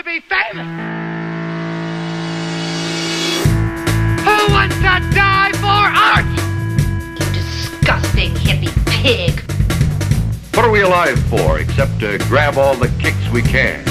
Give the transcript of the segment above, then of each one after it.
to be famous? Who wants to die for art? You disgusting hippie pig. What are we alive for except to grab all the kicks we can?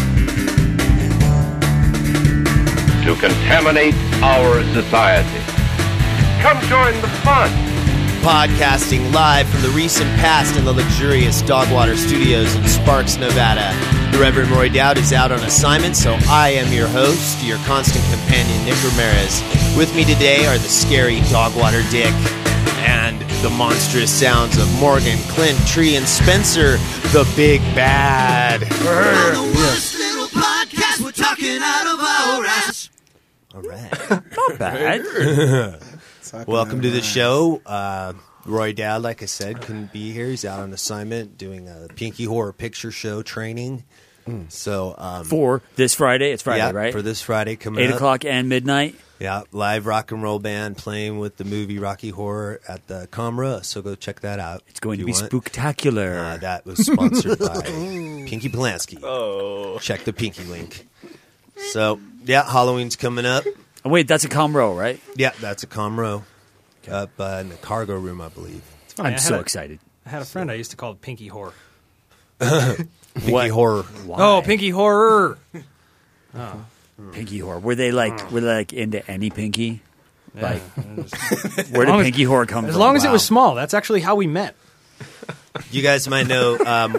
To contaminate our society. Come join the fun. Podcasting live from the recent past in the luxurious Dogwater Studios in Sparks, Nevada. The Reverend Roy Dowd is out on assignment, so I am your host, your constant companion, Nick Ramirez. With me today are the scary Dogwater Dick and the monstrous sounds of Morgan, Clint, Tree, and Spencer, the Big Bad. On the worst little podcast, we're talking out of our ass. All right. Not bad. Welcome to the show. Roy Dowd, like I said, couldn't be here. He's out on assignment doing a Pinky Horror Picture Show training. So For this Friday. It's Friday, yeah, right? for this Friday coming 8 up. o'clock and midnight. Yeah, live rock and roll band playing with the movie Rocky Horror at the Comra. So go check that out. It's going if to be you want. spooktacular. That was sponsored by Pinky Polanski. Oh. Check the Pinky link. So, yeah, Halloween's coming up. Oh, wait, that's a Comro, right? Yeah, that's a Comro up in the cargo room, I believe. I'm so excited. I had a friend I used to call Pinky Horror. Pinky Horror. Why? Oh, Pinky Horror! Pinky Horror. Were they like into any Pinky? Yeah. Like, where did Pinky Horror come from? As long as it Wow. was small. That's actually how we met. You guys might know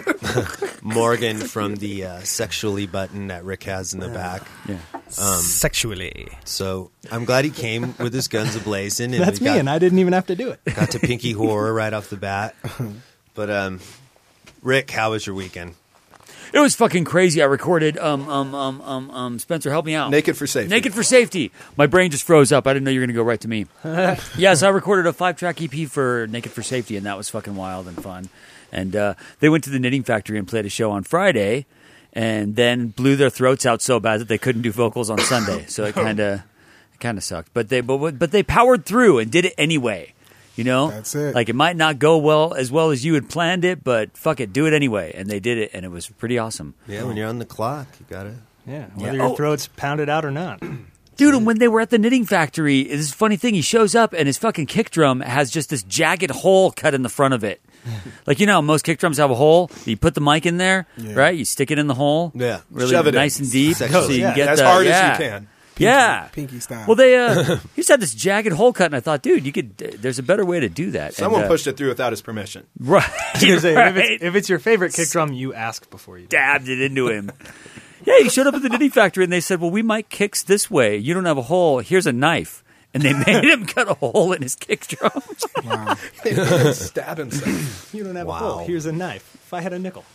Morgan from the sexually button that Rick has in the back. Yeah. Sexually. So I'm glad he came with his guns ablazing. And That's we me, and I didn't even have to do it. got to Pinky Horror right off the bat. But Rick, how was your weekend? It was fucking crazy. I recorded, Spencer, help me out. Naked for Safety. Naked for Safety. My brain just froze up. I didn't know you were going to go right to me. Yes, I recorded a 5-track EP for Naked for Safety, and that was fucking wild and fun. And they went to the Knitting Factory and played a show on Friday, and then blew their throats out so bad that they couldn't do vocals on Sunday. So it kind of sucked. But they powered through and did it anyway. You know, That's it. Like, it might not go as well as you had planned it, but fuck it, do it anyway. And they did it, and it was pretty awesome. Yeah, when you're on the clock, you got to. Yeah, whether Yeah. your Oh. throat's pounded out or not. Dude, and when they were at the Knitting Factory, this funny thing, he shows up and his fucking kick drum has just this jagged hole cut in the front of it. Like, you know, most kick drums have a hole. You put the mic in there, right? You stick it in the hole. Yeah. Really Shove it in. nice and deep. Sexually. So you can get as the, hard yeah. as you can. Yeah. Pinky style. Well, they he just had this jagged hole cut, and I thought, dude, you could. There's a better way to do that. Someone and, pushed it through without his permission. right, right. If it's your favorite kick drum, you ask before you do. Dabbed it into him. Yeah, he showed up at the Knitting Factory, and they said, well, we might kicks this way. You don't have a hole. Here's a knife. And they made him cut a hole in his kick drum. Wow. Stab himself. You don't have Wow. a hole. Here's a knife. If I had a nickel.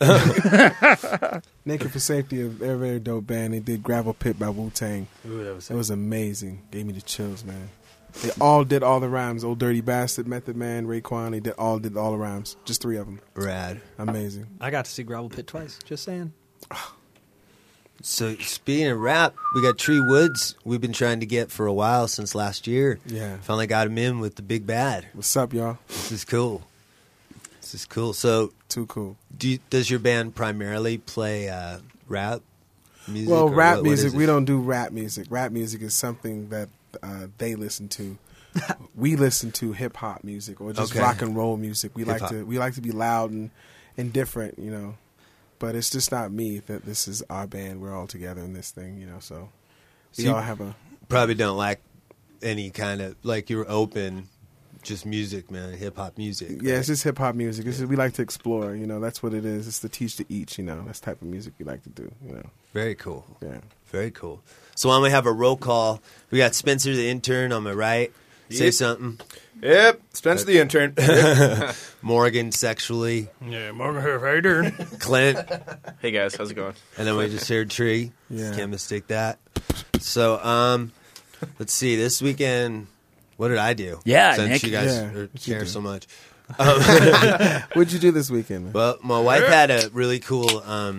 Naked for Safety, a very, very dope band. They did Gravel Pit by Wu-Tang. Ooh, that was It was amazing. Gave me the chills, man. They all did all the rhymes. Old Dirty Bastard, Method Man, Raekwon. They did all the rhymes. Just 3 of them. Rad. Amazing. I got to see Gravel Pit twice. Just saying. So speaking of rap, we got Tree Woods. We've been trying to get for a while since last year. Yeah. Finally got him in with the Big Bad. What's up, y'all? This is cool. This is cool. So Too cool. does your band primarily play rap music? Well, or rap what music, is it? we don't do rap music. Rap music is something that they listen to. We listen to hip hop music or just Okay. rock and roll music. We Hip-hop. like to be loud and different, you know. But it's just not me that this is our band. We're all together in this thing, you know. So we you all have a Probably don't like any kind of, like, you're open, just music, man, hip-hop music. yeah. right? It's just hip hop music. We like to explore, you know. That's what it is. It's to teach to each, you know. That's the type of music we like to do, you know. Very cool. Yeah. Very cool. So why don't we have a roll call? We got Spencer, the intern, on my right. Say Yep. something. Yep. Spencer the intern. Morgan, sexually. Yeah, Morgan, how you doing? Clint. Hey guys, how's it going? And then we just heard Tree. Yeah. Can't mistake that. So, let's see. This weekend, what did I do? Yeah, Since Nick. you guys Yeah, what you care do? so much. What'd you do this weekend, man? Well, my wife had a really cool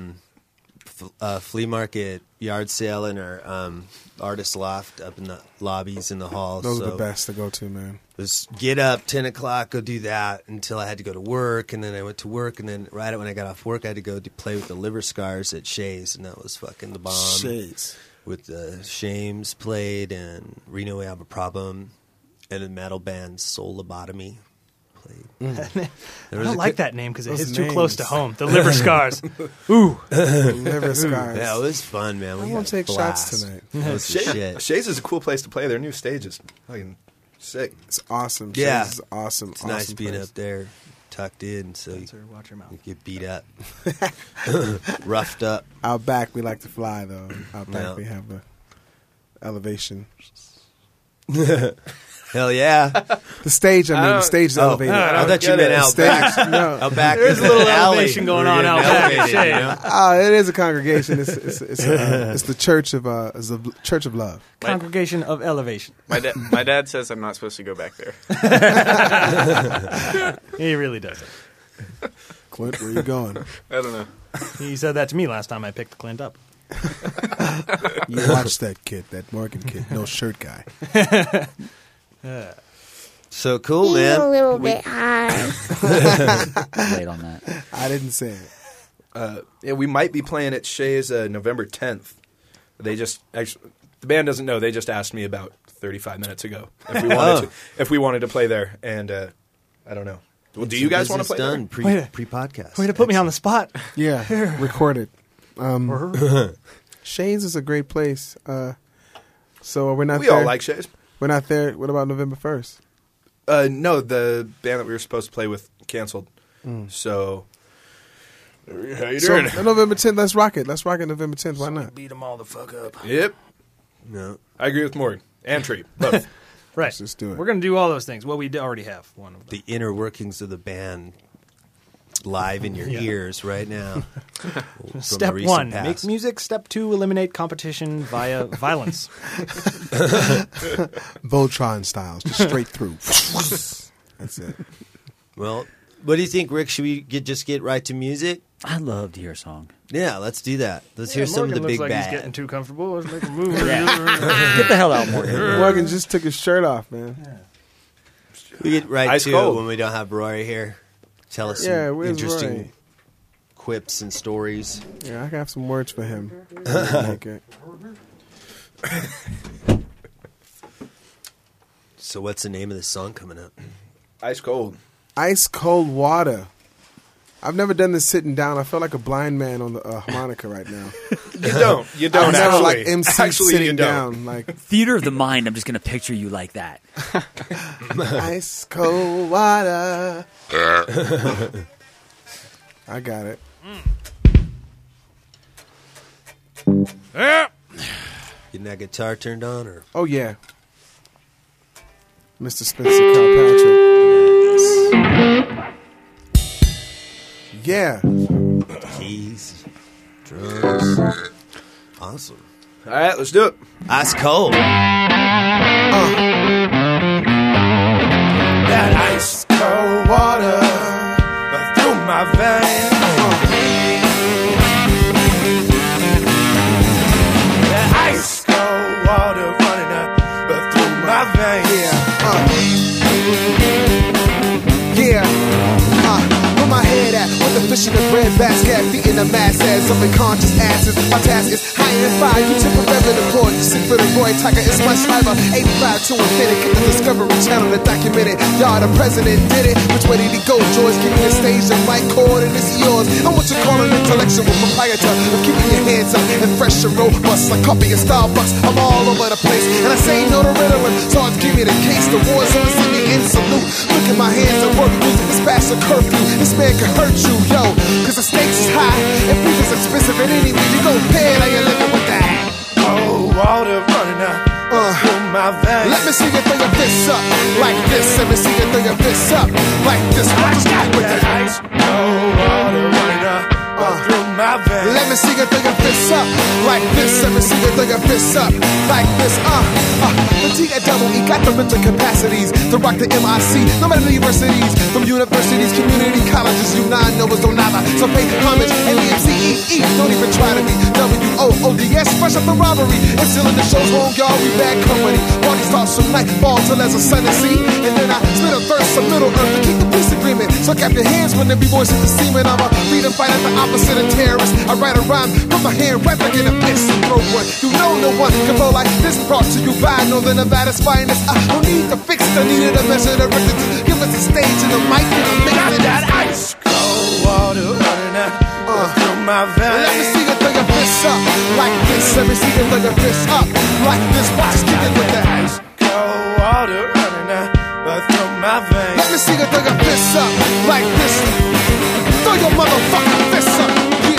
flea market yard sale in her artist loft up in the lobbies in the hall. Those so are the best to go to, man. was get up 10 o'clock, go do that until I had to go to work, and then I went to work, and then right when I got off work, I had to go to play with the Liver Scars at Shays, and that was fucking the bomb. Shays. With the Shames played, and Reno We Have a Problem, and the metal band Soul Lobotomy played. I don't like that name because it those hits too names. close to home. The Liver Scars. Ooh. Liver Scars. Yeah, it was fun, man. I We want had to take a blast. shots tonight. That was the shit. Shays is a cool place to play. Their new stage is fucking sick. It's awesome. Yeah. Shays is awesome. It's nice awesome being place. up there, tucked in, so you Spencer, watch your mouth. get beat up, roughed up. Out back, we like to fly, though. Out back, Yeah. we have a elevation. Hell yeah! The stage, I mean, the stage is elevated. I thought you meant out Stage, back. no. Out back. There's a in little the alley. elevation going We're on getting out back at elevated, Shay. you know? Oh, it is a congregation. It's the church of it's the church of love. Congregation of Elevation. My dad says I'm not supposed to go back there. He really doesn't. Clint, where you going? I don't know. He said that to me last time I picked Clint up. You watch that kid, that Morgan kid, no shirt guy. So cool, man. A little bit high. Late on that. I didn't say it. Yeah, we might be playing at Shays November 10th. They just actually, the band doesn't know. They just asked me about 35 minutes ago if we wanted to play there, and I don't know. Well, do you guys want to play done there? pre-podcast? Way to put me on the spot. Yeah, recorded. Shays is a great place. So we're not We there. all like Shays. We're not there. What about November 1st? No, the band that we were supposed to play with canceled. So, how you So doing? November 10th, let's rock it. Let's rock it November 10th. Why not? Beat them all the fuck up. Yep, No. I agree with Morgan and Tree. Both. Right. Let's just do it. We're going to do all those things. Well, we already have one of them. The inner workings of the band live in your ears right now. From the Step recent 1, past. make music. Step 2, eliminate competition via violence. Voltron styles, just straight through. That's it. Well, what do you think, Rick? Should we just get right to music? I love to hear a song. Yeah, let's do that. Let's hear some of the Morgan big looks like bad. he's getting too comfortable. Let's make a move. Get the hell out, Morgan. Morgan just took his shirt off, man. We get right Ice to cold. it when we don't have Rory here. Tell us Yeah, some where's interesting Rory? quips and stories. Yeah, I have some words for him. Make it. So what's the name of this song coming up? Ice cold. Ice cold water. I've never done this sitting down. I feel like a blind man on the harmonica right now. You don't. You don't I sound actually. like MC Actually, sitting you don't. down, like Theater of the mind. I'm just going to picture you like that. ice cold water. I got it. Getting that guitar turned on, or Oh yeah, Mr. Spencer Kilpatrick. Yeah, keys, drums. Awesome. All right, let's do it. Ice cold. That ice cold water through my veins. That ice cold water running up through my veins. Yeah. Where my head at? With the fish in the bread basket, beating the mass ass of unconscious asses. My task is high and fire. You temporarily deployed. Sick for the Roy Tiger. It's my sniper. 85 to infinity. Get the Discovery Channel to document it. Y'all, the president did it. Which way did he go? George, give me the stage. The mic cord and it's yours. I'm what you call an intellectual proprietor of keeping your hands up and fresh and robust like coffee and Starbucks. I'm all over the place and I say no to Ritalin. So I'll give me the case. The war zone, see me in salute. Look at my hands and work. Music is past a curfew. This man can hurt you, yo. Cause the stakes is high and beef is expensive. And anyway, you go pay. Now you're living with that. Cold water running up through my veins. Let me see you throw your fists up like this. Let me see you throw your fists up like this. Watch that with That the ice cold water running up through my my veins. Let me see you throw your fists up like this. Let me see you throw your fists up like this. The T-A-double-E got the mental capacities to rock the MIC. No matter the universities, from universities, community colleges, you non-knowers don't nada. So pay homage and EMCEE. Don't even try to be WOODS. Fresh up the robbery. And still in the show's home, y'all, we bad company. Party starts from nightfall till there's a sun to see. And then I spit a verse of Middle Earth to keep the peace agreement. So clap your hands when the B-boys hit the semen. I'm a freedom fighter, the opposite of terrorist. I write a rhyme, put my hand right back in the fist and throw one. You know no one can flow like this. Brought to you by Northern Nevada's finest. I don't need to fix it, I needed to measure the record. Give us a stage and a mic and a mix. Got that ice cold water running out through my veins. Let me see you throw your fists up like this. Let me see you throw your fists up like this. Watch, kick it with that ice cold water running out through my veins. Let me see you throw your fists up like this. Throw your motherfucking fists up.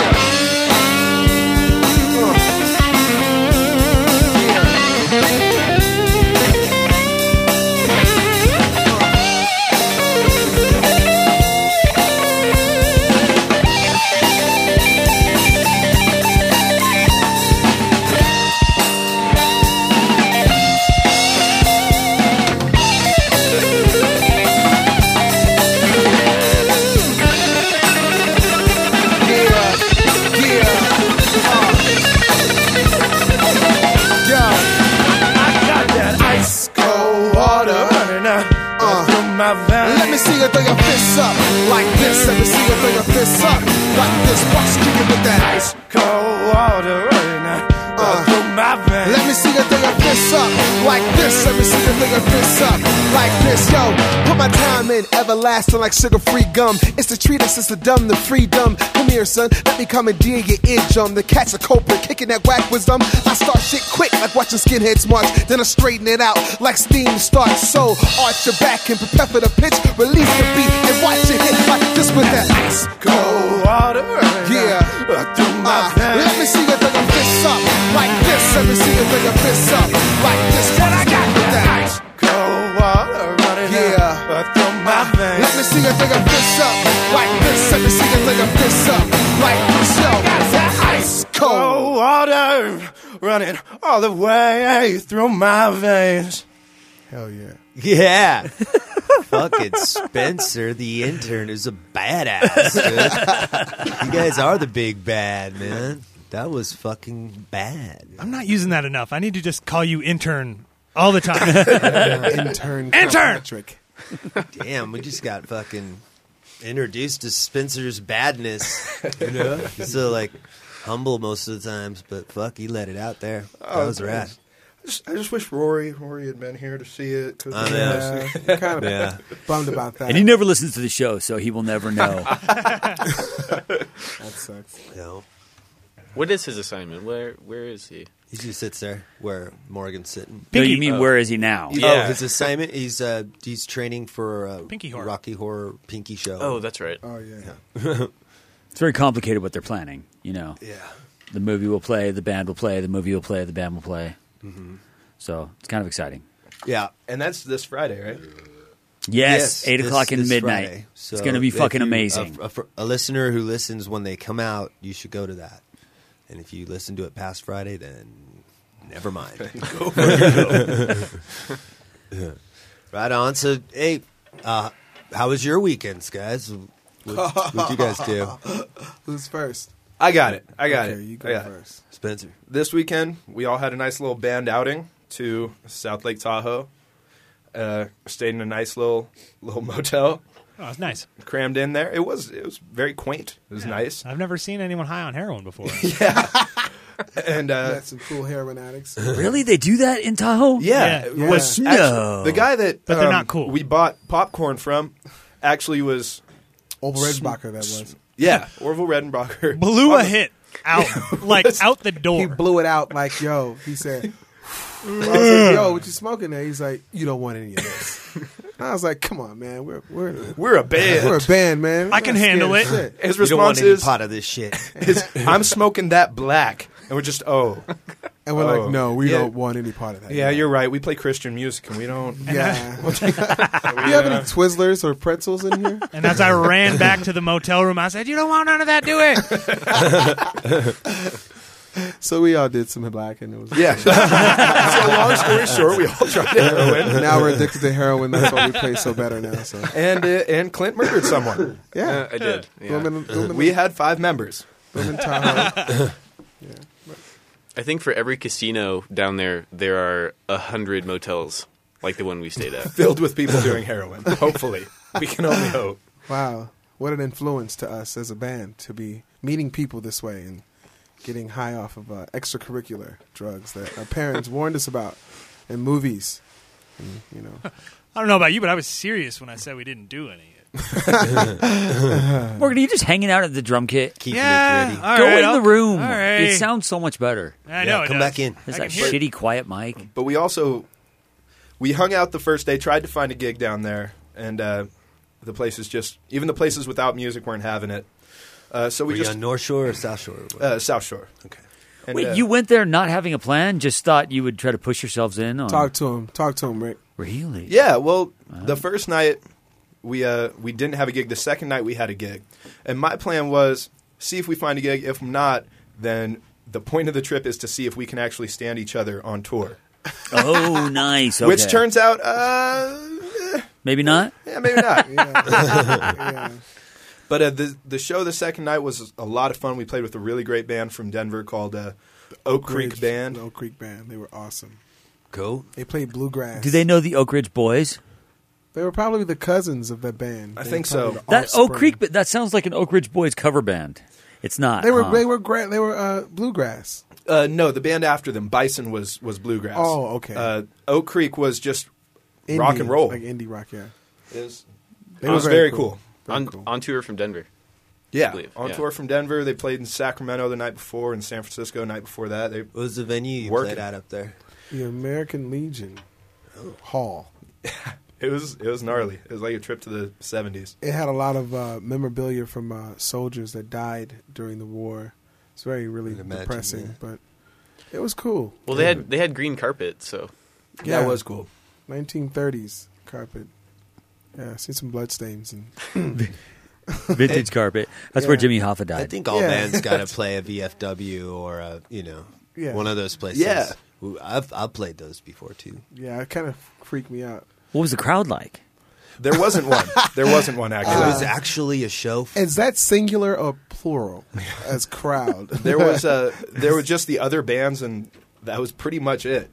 Let me see you throw your fists up like this. Let me see you throw your fists up like this. Watch, kick it with that ice cold water running out through my veins. Let me see you throw your fists up like this. Let me see you throw your fists up like this. Yo, put my time in, everlasting like sugar-free gum. It's the treatise, it's the dumb, the freedom. Come here, son, let me commandeer your eardrum. The cat's a culprit, kicking that whack wisdom. I start shit quick, like watching skinheads march. Then I straighten it out, like steam starts. So arch your back and prepare for the pitch. Release the beat and watch it hit like this with that ice cold water. Yeah, through my veins. Let me see you throw your fists up like this. Let me see you throw your fists up like this. What I got with that ice cold water running through my veins. Let me see you throw your fists up like this. Let me see you throw your fists up like this. Yo, got that ice cold water running all the way through my veins. Hell yeah. Yeah. Fucking Spencer, the intern, is a badass, dude. You guys are the big bad, man. That was fucking bad. I'm not using that enough. I need to just call you intern all the time. Intern. Patrick. Damn, we just got fucking introduced to Spencer's badness. You know? He's so, like, humble most of the times, but fuck, he let it out there. That was rad. I just wish Rory had been here to see it. Kind of bummed about that. And he never listens to the show, so he will never know. That sucks. No. What is his assignment? Where is he? He just sits there where Morgan's sitting. No, you mean where is he now? Yeah. Oh, his assignment, he's training for Pinky Horror. Rocky Horror Pinky Show. Oh, that's right. Oh, yeah. It's very complicated what they're planning, you know. Yeah. The movie will play, the band will play, the movie will play, the band will play. Mm-hmm. So it's kind of exciting. Yeah. And that's this Friday, right? Yes, 8 o'clock in midnight. Friday. So it's going to be fucking amazing. A listener who listens when they come out, you should go to that. And if you listen to it past Friday, then never mind. Go for it. Right on. So, hey, how was your weekends, guys? What'd you guys do? Who's first? I got it. You go first. Spencer. This weekend, we all had a nice little band outing to South Lake Tahoe. Stayed in a nice little motel. Oh, it's nice. Crammed in there. It was very quaint. It was nice. I've never seen anyone high on heroin before. Yeah. And met some cool heroin addicts. Really? They do that in Tahoe? Yeah. Yeah. Was No. actually, the guy that But they're not cool. we bought popcorn from actually was Orville Redenbacher, that was. Yeah, Orville Redenbacher. Blew a hit out, out the door. He blew it out like, yo, he said, I was like, yo, what you smoking there? He's like, you don't want any of this. I was like, come on, man. We're a band. We're a band, man. I can handle it. Shit. His You don't want response any is, pot of this shit. I'm smoking that black. And we're just, oh. And we're like, no, we don't want any part of that. Yeah, you're right. We play Christian music, and we don't. Yeah. Do you have any Twizzlers or pretzels in here? And as I ran back to the motel room, I said, "You don't want none of that, do it?" So we all did some black, and it was So long story short, we all tried heroin. Now we're addicted to heroin. That's why we play so better now. So And Clint murdered someone. yeah, I did. Yeah. We had 5 members. Women Tahoe. I think for every casino down there are 100 motels like the one we stayed at. Filled with people doing heroin. Hopefully. We can only hope. Wow, what an influence to us as a band to be meeting people this way and getting high off of extracurricular drugs that our parents warned us about in movies. And, you know, I don't know about you, but I was serious when I said we didn't do any. Morgan, are you just hanging out at the drum kit? Keeping it gritty. All Go right, in the room. All right. It sounds so much better. I know. it Come does. back in. There's I that can hear it. shitty quiet mic. But we hung out the first day, tried to find a gig down there, and the places even the places without music weren't having it. So we Were you on North Shore or South Shore? South Shore. Okay. And, Wait, you went there not having a plan? Just thought you would try to push yourselves in? On... talk to him, Rick. Really? Yeah, well, the first night we didn't have a gig. The second night we had a gig. And my plan was see if we find a gig. If not, then the point of the trip is to see if we can actually stand each other on tour. Oh, nice. Okay. Which turns out maybe not? yeah, maybe not. Yeah. But the show the second night was a lot of fun. We played with a really great band from Denver called Oak Creek Band. The Oak Creek Band. They were awesome. Cool. They played bluegrass. Do they know the Oak Ridge Boys? They were probably the cousins of that band. I They think were probably so. the That Oak offspring. Creek, that sounds like an Oak Ridge Boys cover band. It's not. They were huh? they were great. They were bluegrass. No, the band after them, Bison, was bluegrass. Oh, okay. Oak Creek was just Indie, rock and roll. like indie rock. Yeah, It was They were very cool. Very cool. On tour from Denver. Yeah, believe, on yeah. tour from Denver. They played in Sacramento the night before, and San Francisco the night before that. What was the venue you Working. played at up there? The American Legion Hall. It was gnarly. It was like a trip to the 70s. It had a lot of memorabilia from soldiers that died during the war. It's really I'd imagine, depressing, yeah. but it was cool. Well, they had green carpet, so Yeah, it was cool. 1930s carpet. Yeah, I see some bloodstains and Vintage carpet. That's where Jimmy Hoffa died. I think all Yeah. bands got to play a VFW or a Yeah. one of those places. Yeah. Ooh, I've played those before too. yeah, it kind of freaked me out. What was the crowd like? There wasn't one. There wasn't one, It actually. was actually a show. Is that singular or plural as crowd? There were just the other bands, and that was pretty much it.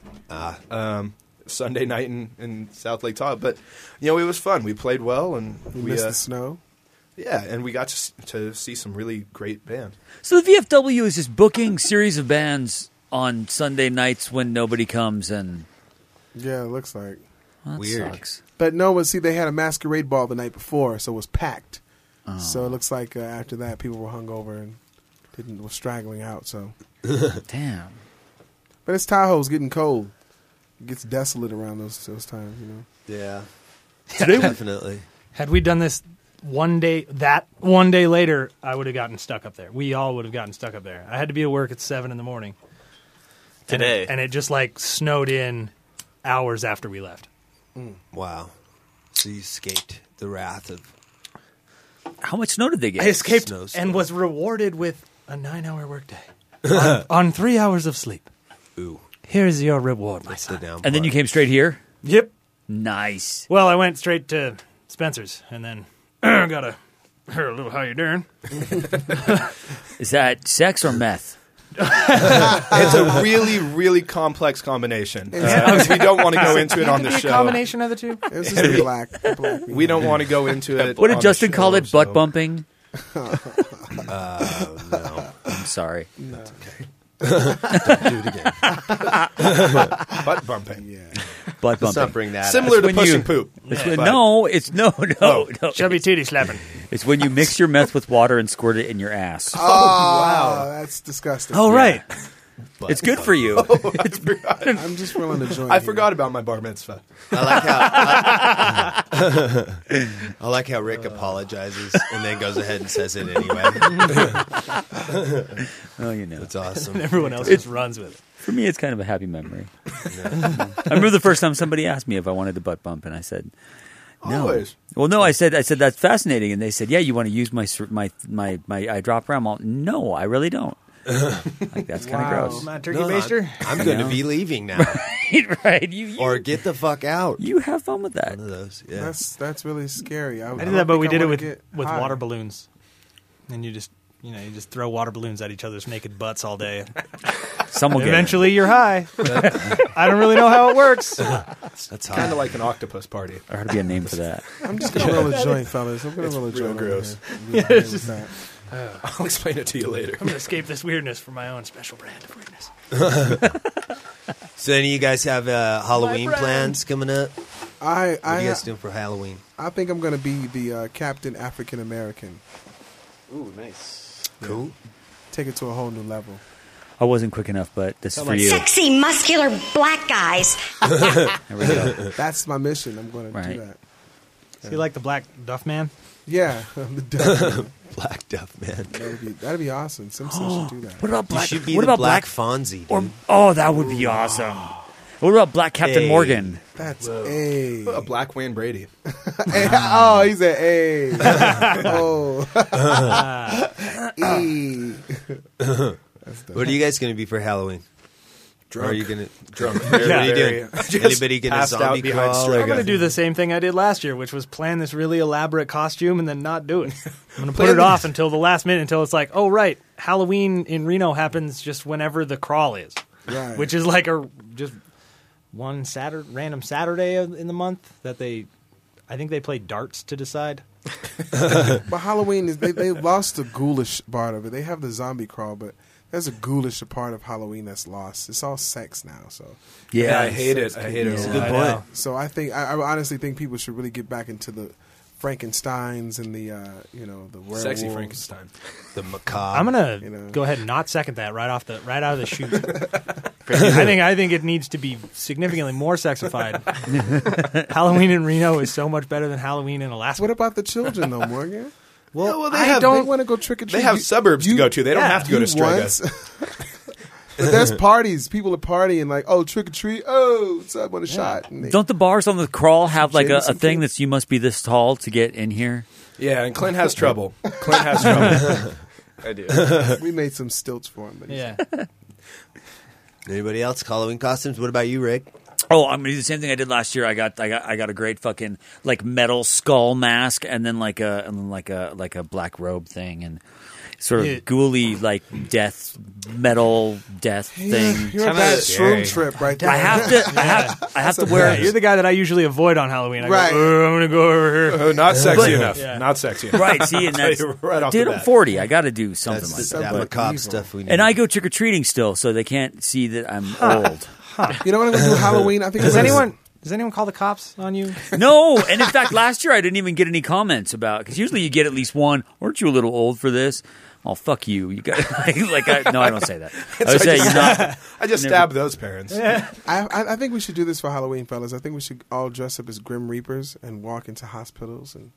Sunday night in South Lake Tahoe. But, it was fun. We played well, and We missed the snow. Yeah, and we got to see some really great bands. So the VFW is just booking series of bands on Sunday nights when nobody comes, and Yeah, it looks like. well, that Weird. sucks. But no, see, they had a masquerade ball the night before, so it was packed. So it looks like after that, people were hungover and were straggling out. So, Damn. but it's Tahoe's getting cold. It gets desolate around those times, Yeah, Today, definitely. had we done this one day later, I would have gotten stuck up there. We all would have gotten stuck up there. I had to be at work at 7 a.m. today. and it just like snowed in hours after we left. Wow. So you escaped the wrath of. How much snow did they I get? escaped Snowstorm. and was rewarded with a 9-hour workday on 3 hours of sleep. Ooh, Here's your reward, my that's the son. down. And then you part. came straight here? Yep. Nice. Well, I went straight to Spencer's and then got a little how you doing. Is that sex or meth? It's a really, really complex combination. We don't want to go into it on the show. A combination of the two. It was just black. We don't want to go into it. What on did the Justin show, call it? so- Butt bumping? No, I'm sorry. that's okay. Do it again. Butt bumping. Yeah. Butt Let's not bumping. bring that. Similar up. to when push you- and poop. It's when, But- no, it's no. Chubby titty slapping. It's when you mix your meth with water and squirt it in your ass. Oh, wow. That's disgusting. Oh, right. It's good for you. I'm just rolling the joint. I here. forgot about my bar mitzvah. I like how Rick apologizes and then goes ahead and says it anyway. Oh, you know. That's awesome. And everyone else just runs with it. For me, it's kind of a happy memory. I remember the first time somebody asked me if I wanted to butt bump, and I said, no. Always. Well, no, I said that's fascinating, and they said, yeah, you want to use my eyedropper? I'm all, no, I really don't. Like, that's kind of gross. My turkey baster. I'm going to be leaving now. Right. Or get the fuck out. You have fun with that. One of those. Yeah. That's really scary. I did that, but we did it with water balloons. And you just throw water balloons at each other's naked butts all day. Eventually, you're high. I don't really know how it works. That's kind of like an octopus party. There ought to be a name for that. I'm just going to roll a joint, fellas. I'm going to roll a joint. Gross. Yeah, it's just, I'll explain it to you later. I'm going to escape this weirdness for my own special brand of weirdness. So, any of you guys have Halloween plans coming up? What are you guys doing for Halloween? I think I'm going to be the Captain African American. Ooh, nice. Cool. Take it to a whole new level. I wasn't quick enough, but this is for you. Sexy, muscular black guys. There we go. That's my mission. I'm going to do that. So you like the Black Duff Man? Yeah, the Duff Man. Black Duff Man. That'd be awesome. Simpsons should do that. What about Black? You should be what the about Black Fonzie, dude. That would be awesome. What about Black Captain Morgan? That's a Black Wayne Brady. Oh, he's an A. Oh. E. What are you guys going to be for Halloween? Drunk. Or are you going to drunk? What are you doing? Anybody going to zombie crawl? I'm going to do the same thing I did last year, which was plan this really elaborate costume and then not do it. I'm going to put it off until the last minute, until it's like, oh, right, Halloween in Reno happens just whenever the crawl is. Right. Which is like just one random Saturday in the month that I think they play darts to decide. But Halloween is they lost the ghoulish part of it. They have the zombie crawl, but there's a ghoulish part of Halloween that's lost. It's all sex now. So yeah, I hate it. I hate it. It's a good point. So I honestly think people should really get back into the Frankensteins and the the werewolves. Sexy Frankenstein, the macabre. I'm gonna go ahead and not second that right out of the chute. I think it needs to be significantly more sexified. Halloween in Reno is so much better than Halloween in Alaska. What about the children, though, Morgan? Well, they want to go trick or treat. They have suburbs to go to. They don't have to go to Strega. But there's parties. People are partying like, oh, trick or treat. Oh, what's up? Want a shot? Don't the bars on the crawl have like a thing that you must be this tall to get in here? Yeah, and Clint has trouble. I do. We made some stilts for him. But yeah. Anybody else? Halloween costumes? What about you, Rick? Oh, I'm gonna do the same thing I did last year. I got a great fucking like metal skull mask, and then like a black robe thing, and sort of ghouly like metal death thing. You're on that shroom trip right there. I have to wear. You're the guy that I usually avoid on Halloween. I Right. go, I'm gonna go over here. Not sexy enough. Yeah. Not sexy enough. Right, see, and that's right off dude, the I'm bat. 40. I got to do something That's like that that. macabre stuff we need. And I go trick or treating still, so they can't see that I'm old. You know what I'm going to do Halloween? I think Does anyone call the cops on you? No, and in fact, last year I didn't even get any comments about, because usually you get at least one. Aren't you a little old for this? Oh, fuck you! You got no, I don't say that. I would say you're not. I just stabbed those parents. Yeah. I think we should do this for Halloween, fellas. I think we should all dress up as Grim Reapers and walk into hospitals and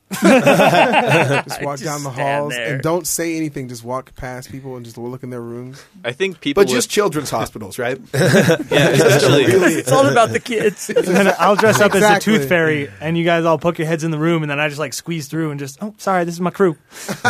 just walk down the halls there. and don't say anything. Just walk past people and just look in their rooms. I think people, But just children's hospitals, right? yeah, especially. It's all about the kids. And then I'll dress up as Exactly. the Tooth Fairy, and you guys all poke your heads in the room, and then I just like squeeze through and just, oh, sorry, this is my crew.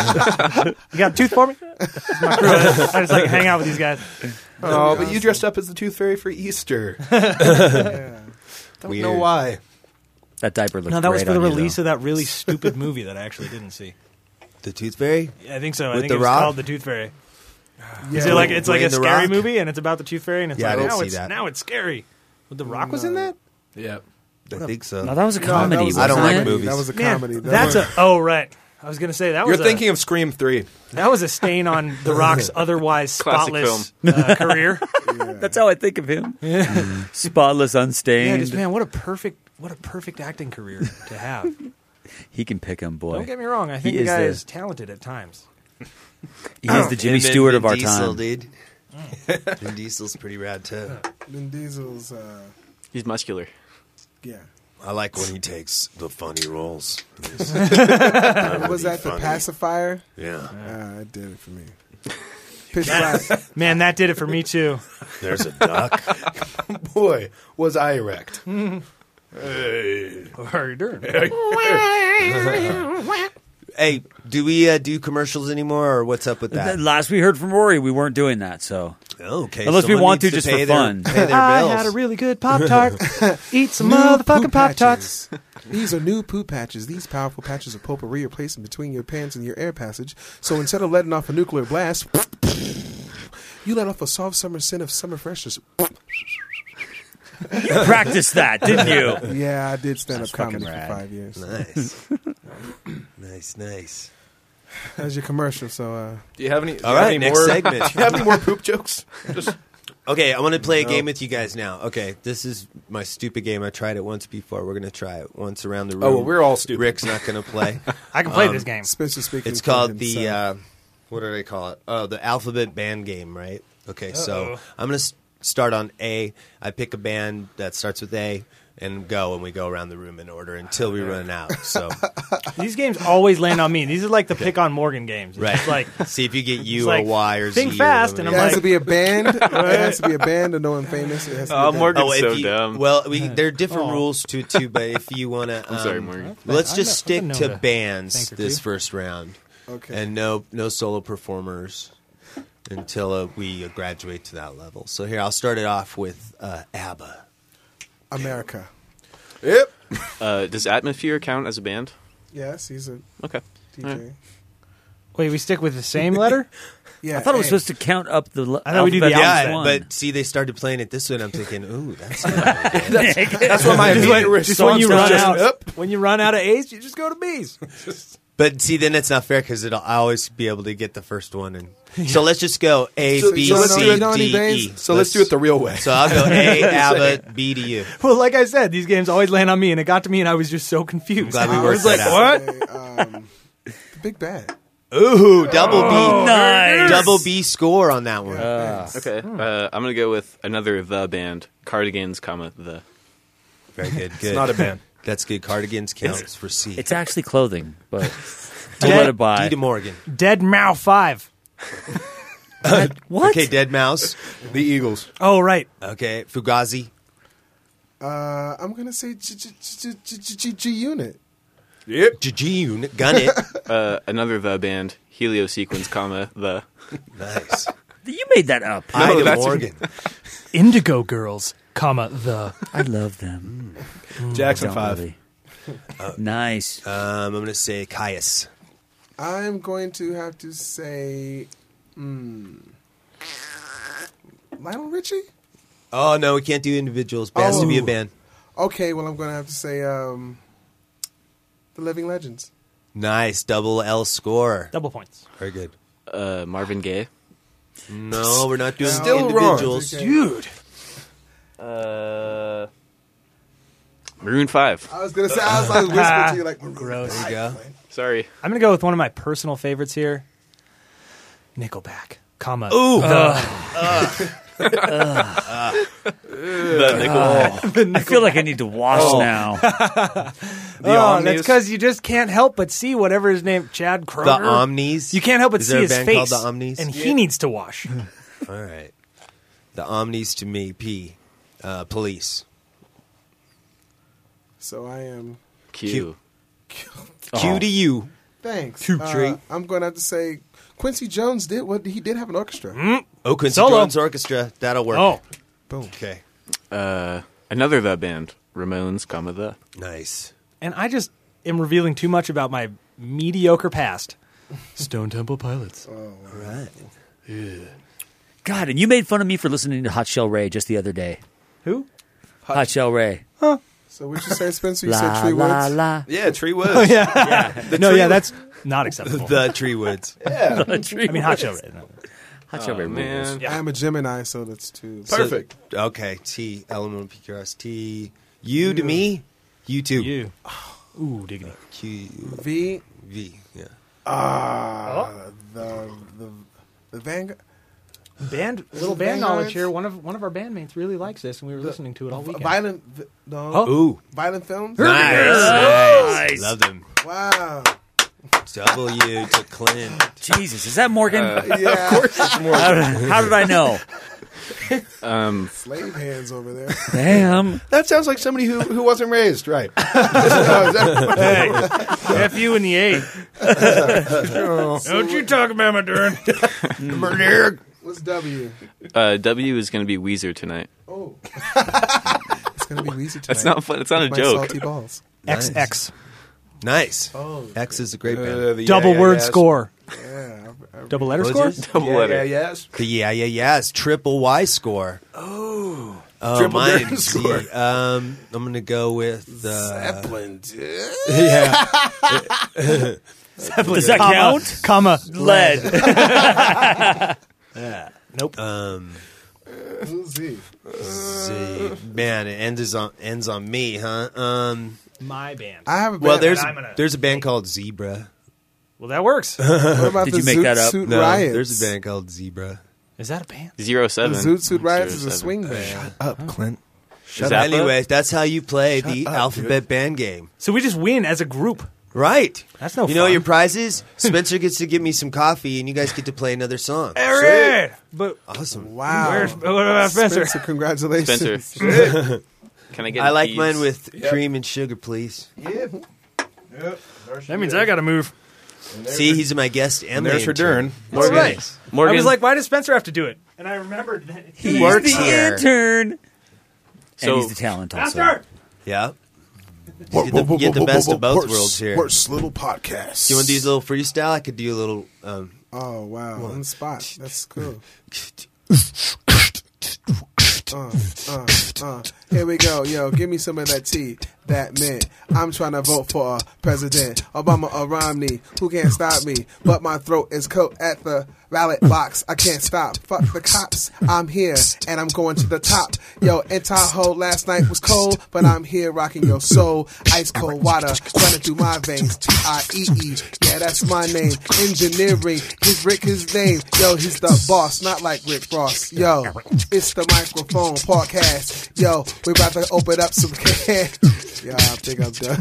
You got a tooth for me? This is my crew. I just like hang out with these guys. Oh, but you dressed up as the Tooth Fairy for Easter. Yeah. Don't know why. That diaper looks No, that was great for the on you, release though. of that really stupid movie that I actually didn't see. The Tooth Fairy? Yeah, I think so. I With think the it was Rock? called The Tooth Fairy. Yeah. Is it like it's like a Dwayne The scary Rock? movie, and it's about the Tooth Fairy, and it's Yeah, I like didn't see that. now it's scary. But The Rock was in that? Yeah. I think so. No, that was a comedy. that was I don't wasn't like it? movies. That was a Man, comedy. that's a right. I was gonna say that You're was thinking of Scream 3. that was a stain on The Rock's otherwise Classic spotless career. That's how I think of him. Spotless, Yeah, unstained. just man, what a perfect acting career to have. He can pick him, boy. Don't get me wrong. I think He the is guy the- is talented at times. He is the Jimmy Him and Stewart of Vin our Diesel, time. dude. Vin Diesel's pretty rad too. Vin Diesel's, He's muscular. yeah. I like when he takes the funny roles. Was that the pacifier? Yeah. It did it for me. Pitch Black. Man, that did it for me too. There's a duck. Boy, was I erect. Hey. How are you doing? Hey, do we do commercials anymore, or what's up with that? Last we heard from Rory, we weren't doing that. So okay, unless we someone want to needs just pay for their- fun. pay their I bills. had a really good Pop-Tart. Eat some New motherfucking poop Pop-Tarts. patches. These are new poop patches. These powerful patches of potpourri are placed in between your pants and your air passage. So instead of letting off a nuclear blast, you let off a soft summer scent of summer freshness. You practiced that, didn't you? Yeah, I did stand-up That's comedy fucking for rad. 5 years. Nice. Nice. That's your commercial. So, Do you have any? All right, next more, segment. Do you have any more poop jokes? Just Okay, I want to play a game with you guys now. Okay, this is my stupid game. I tried it once before. We're going to try it once around the room. Oh, well, we're all stupid. Rick's not going to play. I can play this game. Spencer speaking. It's for called himself. the, what do they call it? Oh, the alphabet band game, right? Okay, so I'm going to start on A. I pick a band that starts with A and we go around the room in order until we run out. So These games always land on me. These are like the pick on Morgan games. It's right, just like see if you get it's U like, or Y or Z. think or fast, and whatever. I'm It has like- to be a band. It has to be a band of no one famous. It has to be a band. Morgan's if so you- dumb. Well, there are different rules to it too, but if you want to, I'm sorry, Morgan. let's I just know- I stick know to the bands thing or this two. first round, Okay. and no solo performers until we graduate to that level. So here, I'll start it off with ABBA. America. yep. Does Atmosphere count as a band? Yes, he's a Okay. DJ. wait, we stick with the same letter? Yeah, I thought it was A. supposed to count up the. I thought we do the alphabet albums as Yeah, one. but see, they started playing it this way, and I'm thinking, ooh, that's That's what my immediate Just when you response run was. out, when you run out of A's, you just go to B's. But see, then it's not fair because I'll always be able to get the first one, and so let's just go A, So- B, so let's C, do it- D, E. So let's do it the real way. So I'll go A, ABBA, B to you. Well, like I said, these games always land on me, and it got to me, and I was just so confused. Glad we I worked was like, that out. what? The Big Bad. Ooh, double B, nice. double B score on that one. Okay. I'm gonna go with another the band. Cardigans, the. Very good. Good. It's not a band. That's good. Cardigans counts for C. it's actually clothing, but don't let it by. D to Morgan. Dead Mouse 5. What? Okay, Dead Mouse. The Eagles. Oh, right. Okay, Fugazi. I'm gonna say G Unit. Yep. G-Unit. Gun it. Another the band. Heliosequence, the. Nice. You made that up. I to that's- Morgan. Indigo Girls, the. I love them. Jackson Don't 5. really. Nice. I'm going to say Caius. I'm going to have to say Lionel Richie. Oh, no, we can't do individuals. It has to be a band. Okay, well I'm going to have to say The Living Legends. Nice. Double L score. Double points. Very good. Marvin Gaye. No, we're not doing Still wrong. individuals. Okay. Dude. Maroon 5. I was going to say, I was like whispering to you like, Gross. There you go. Sorry. I'm going to go with one of my personal favorites here. Nickelback, Ooh. I feel like I need to wash now. That's because you just can't help but see whatever his name, Chad Kroger. The Omnis. You can't help but Is see there a his band face. called the Omnis? And he needs to wash. All right. The Omnis to me, P. Police. So I am. Q. Q to you. Thanks. Cute treat. I'm going to have to say Quincy Jones did have an orchestra. Oh, Quincy Solo. Jones Orchestra. That'll work. Oh. Boom. Okay. Another the band. Ramones, the. Nice. And I just am revealing too much about my mediocre past. Stone Temple Pilots. All right. God, and you made fun of me for listening to Hot Shell Ray just the other day. Who? Hot Shell Ray. So what you say, Spencer? You La said Tree la Woods? la. Yeah, Tree Woods. Oh, yeah. No, yeah, that's not acceptable. The Tree Woods. Yeah. I mean, Hot Show Ray. No. Hot Shell Ray rules. Man. I am a Gemini, so that's two. Perfect. Okay. T. Elemental PQRS. T. U to me. You too. You. Ooh, diggity. Q. V. V. Yeah. The Vanguard. Little band knowledge here. One of our bandmates really likes this, and we were listening to it all weekend. Violent films. Nice. Love them. Wow. W to Clint. Jesus, is that Morgan? Yeah. Of course it's Morgan. How did I know? Slave hands over there. Damn. That sounds like somebody who wasn't raised right. Hey, F you in the A. Don't you talk about my Dern. What's W? W is going to be Weezer tonight. Oh. It's going to be Weezer tonight. That's not fun. It's not a My joke. Salty balls. Nice. XX. Nice. Oh. X is a great band. Double word yes. score. Yeah. Double letter What score? was yours? Double letter. yes. The yes. Triple Y score. Oh, Triple Darren mine. score. I'm going to go with Zeppelin. yeah. Does that count? Comma. Lead. Yeah. Nope. Z. Z. Man, it ends on me, huh? My band. I have a band. Well, I'm there's a band called Zebra. Well, that works. What about Did the you make Zoot that up? Suit No, Riots? there's a band called Zebra. Is that a band? 07. The Zoot Suit Riots is a 07. swing band. Up, Clint. Shut up. Anyway, that's how you play Shut the up, alphabet band game. So we just win as a group. Right. That's no You know fun. your prizes? Spencer gets to give me some coffee, and you guys get to play another song. Eric! But Awesome. Wow. what about Spencer? Congratulations. Spencer. Can I get I like keys? mine with cream and sugar, please. That means I got to move. See, he's my guest and there's my her intern. Dern. All right. Morgan. I was like, why does Spencer have to do it? And I remembered that He's works the here. intern. So- and he's the talent also. Master! Yeah. You get the best of both worlds here. Worst little podcast. Do you want to do a little freestyle? I could do a little... Oh, wow. On the spot. That's cool. Here we go. Yo, give me some of that tea. That mint. I'm trying to vote for President Obama or Romney. Who can't stop me? But my throat is coat at the ballot box. I can't stop. Fuck the cops. I'm here and I'm going to the top. Yo, in Tahoe last night was cold, but I'm here rocking your soul. Ice cold water running through my veins. T-I-E-E. Yeah, that's my name. Engineering. He's Rick, his name. Yo, he's the boss, not like Rick Ross. Yo, it's the microphone podcast. Yo, we about to open up some cans. Yeah, I think I'm done.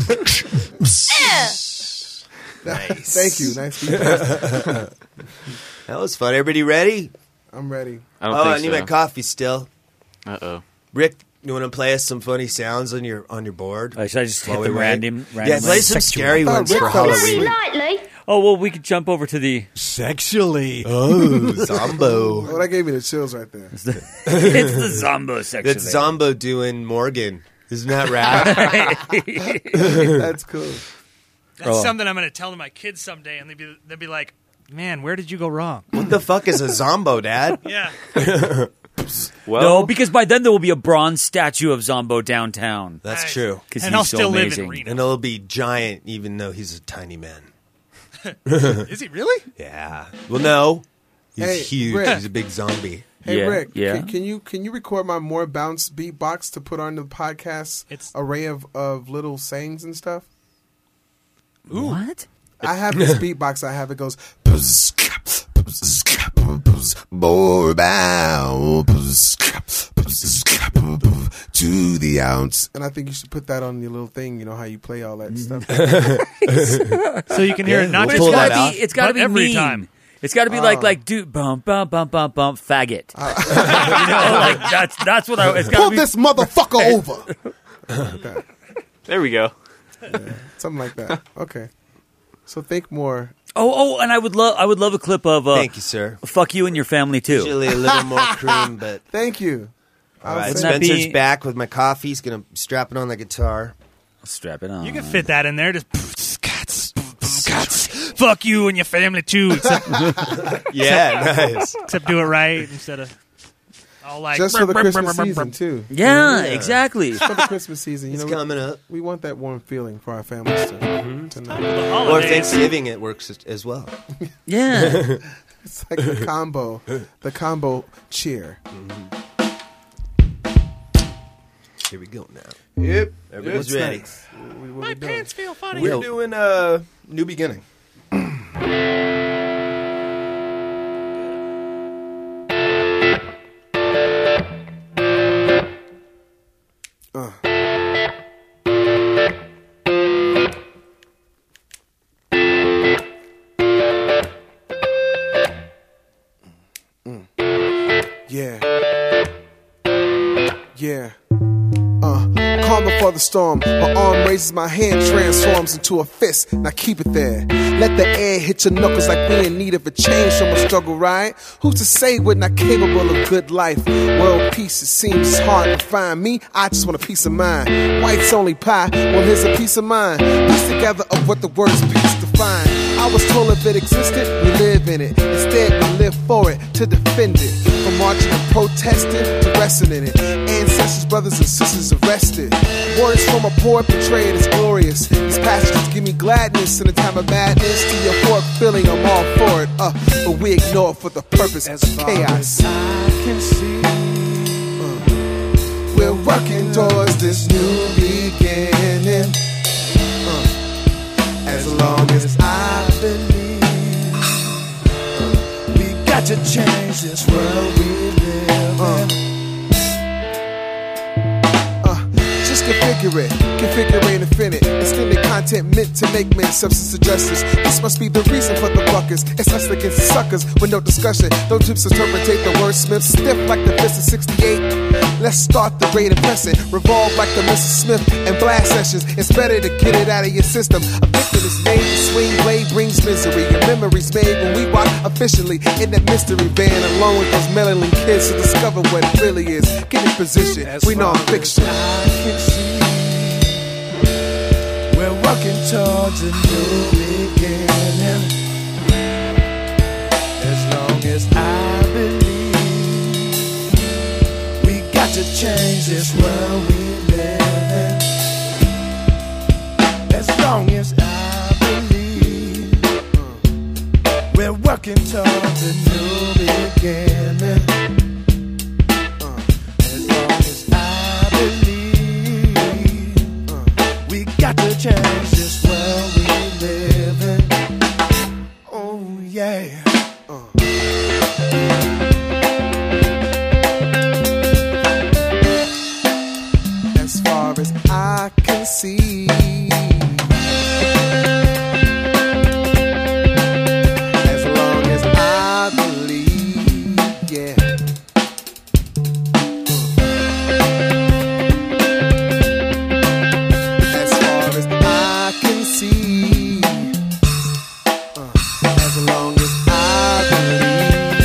Nice. Thank you. Nice feedback. That was fun. Everybody ready? I'm ready. I don't I think need so. my coffee still. Uh-oh. Rick, you want to play us some funny sounds on your board? Should I just hit While the we wait? random Yeah, play some scary ones for Halloween. Lightly. Oh, well, we could jump over to the... Sexually. Oh, Zombo. Oh, that gave me the chills right there. It's the Zombo section. That's Zombo doing Morgan. Isn't that rad? That's cool. That's something I'm going to tell to my kids someday, and they'll be like, man, where did you go wrong? What the fuck is a Zombo, Dad? Yeah. Well, No, because by then there will be a bronze statue of Zombo downtown. That's Nice. true. Because And he's I'll so still live amazing. in Reno. And it'll be giant, even though he's a tiny man. Is he really? Yeah. Well, no. He's Hey, huge. Rick. He's a big zombie. Hey, Yeah, Rick, yeah. Can you record my more bounce beatbox to put on the podcast array of little sayings and stuff? Ooh. What? I have this beatbox. It goes More bound to the ounce. and I think you should put that on your little thing. You know how you play all that stuff. So you can hear it not But just it's gotta be every mean. time. It's got to be like dude, bump, bump, bump, bump, bump, faggot. You know, like that's what I. It's got Pull to be. this motherfucker over. Okay. there we go. Yeah, something like that. Okay. So think more. Oh, and I would love a clip of. Thank you, sir. Fuck you and your family too. Usually a little more cream, but Thank you. all right. Wouldn't that Spencer's be- back with my coffee. He's gonna strap it on the guitar. Strap it on. You can fit that in there. Just fuck you and your family too. Except, Yeah, nice. except do it right instead of all like Just for the Christmas season too. Yeah, exactly. For the Christmas season, you It's know, coming up. we want that warm feeling for our families to know. the Or holidays. Thanksgiving, it works as well. Yeah. It's like the combo cheer. Here we go now. Yep. Everybody's What's ready. next? What we doing? feel funny. We're doing New Beginning. Yeah. Calm before the storm. My arm raises, my hand transforms into a fist. Now keep it there. Let the air hit your knuckles like we in need of a change from a struggle, right? Who's to say we're not capable of good life? World peace, it seems hard to find. Me, I just want a piece of mind. White's only pie, well here's a piece of mind. Piece together of what the words peace define. I was told if it existed, we live in it. Instead, we live for it, to defend it. From marching and protesting to resting in it. Ancestors, brothers and sisters arrested. Words from a poet portrayed as glorious. These passages give me gladness in a time of madness. To your euphoric feeling, I'm all for it. But we ignore it for the purpose of chaos. I can see we're working towards this new beginning. As long as I believe, we got to change this world we live in. Just configure it, configure infinite. Extended content meant to make men substance to justice. This must be the reason for the buckers. It's us against the suckers with no discussion. Don't tips interpretate the wordsmith. Stiff like the fist of 68. Let's start the great impressing. Revolve like the Mrs. Smith and blast sessions. It's better to get it out of your system. A victim is made, the swing blade brings misery. Your memories made when we walk officially in that mystery van alone with those meddling kids to discover what it really is. Get in position, we non-fiction. We're working towards a new beginning. As long as I believe, we got to change this world we live in. As long as I believe, we're working towards a new beginning. As long as I believe, we got to change this world we live in. Oh yeah. As far as I can see, as long as I believe, yeah. As far as I can see, as long as I believe.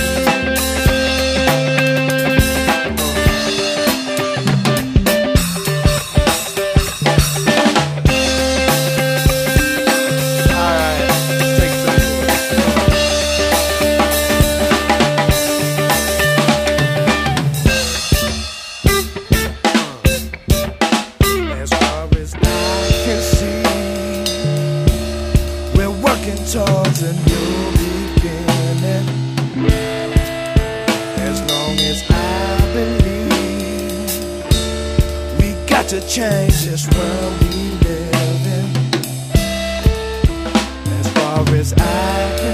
As far as I can see, we're working towards a new beginning. As long as I believe, we got to change this world we live in. As far as I can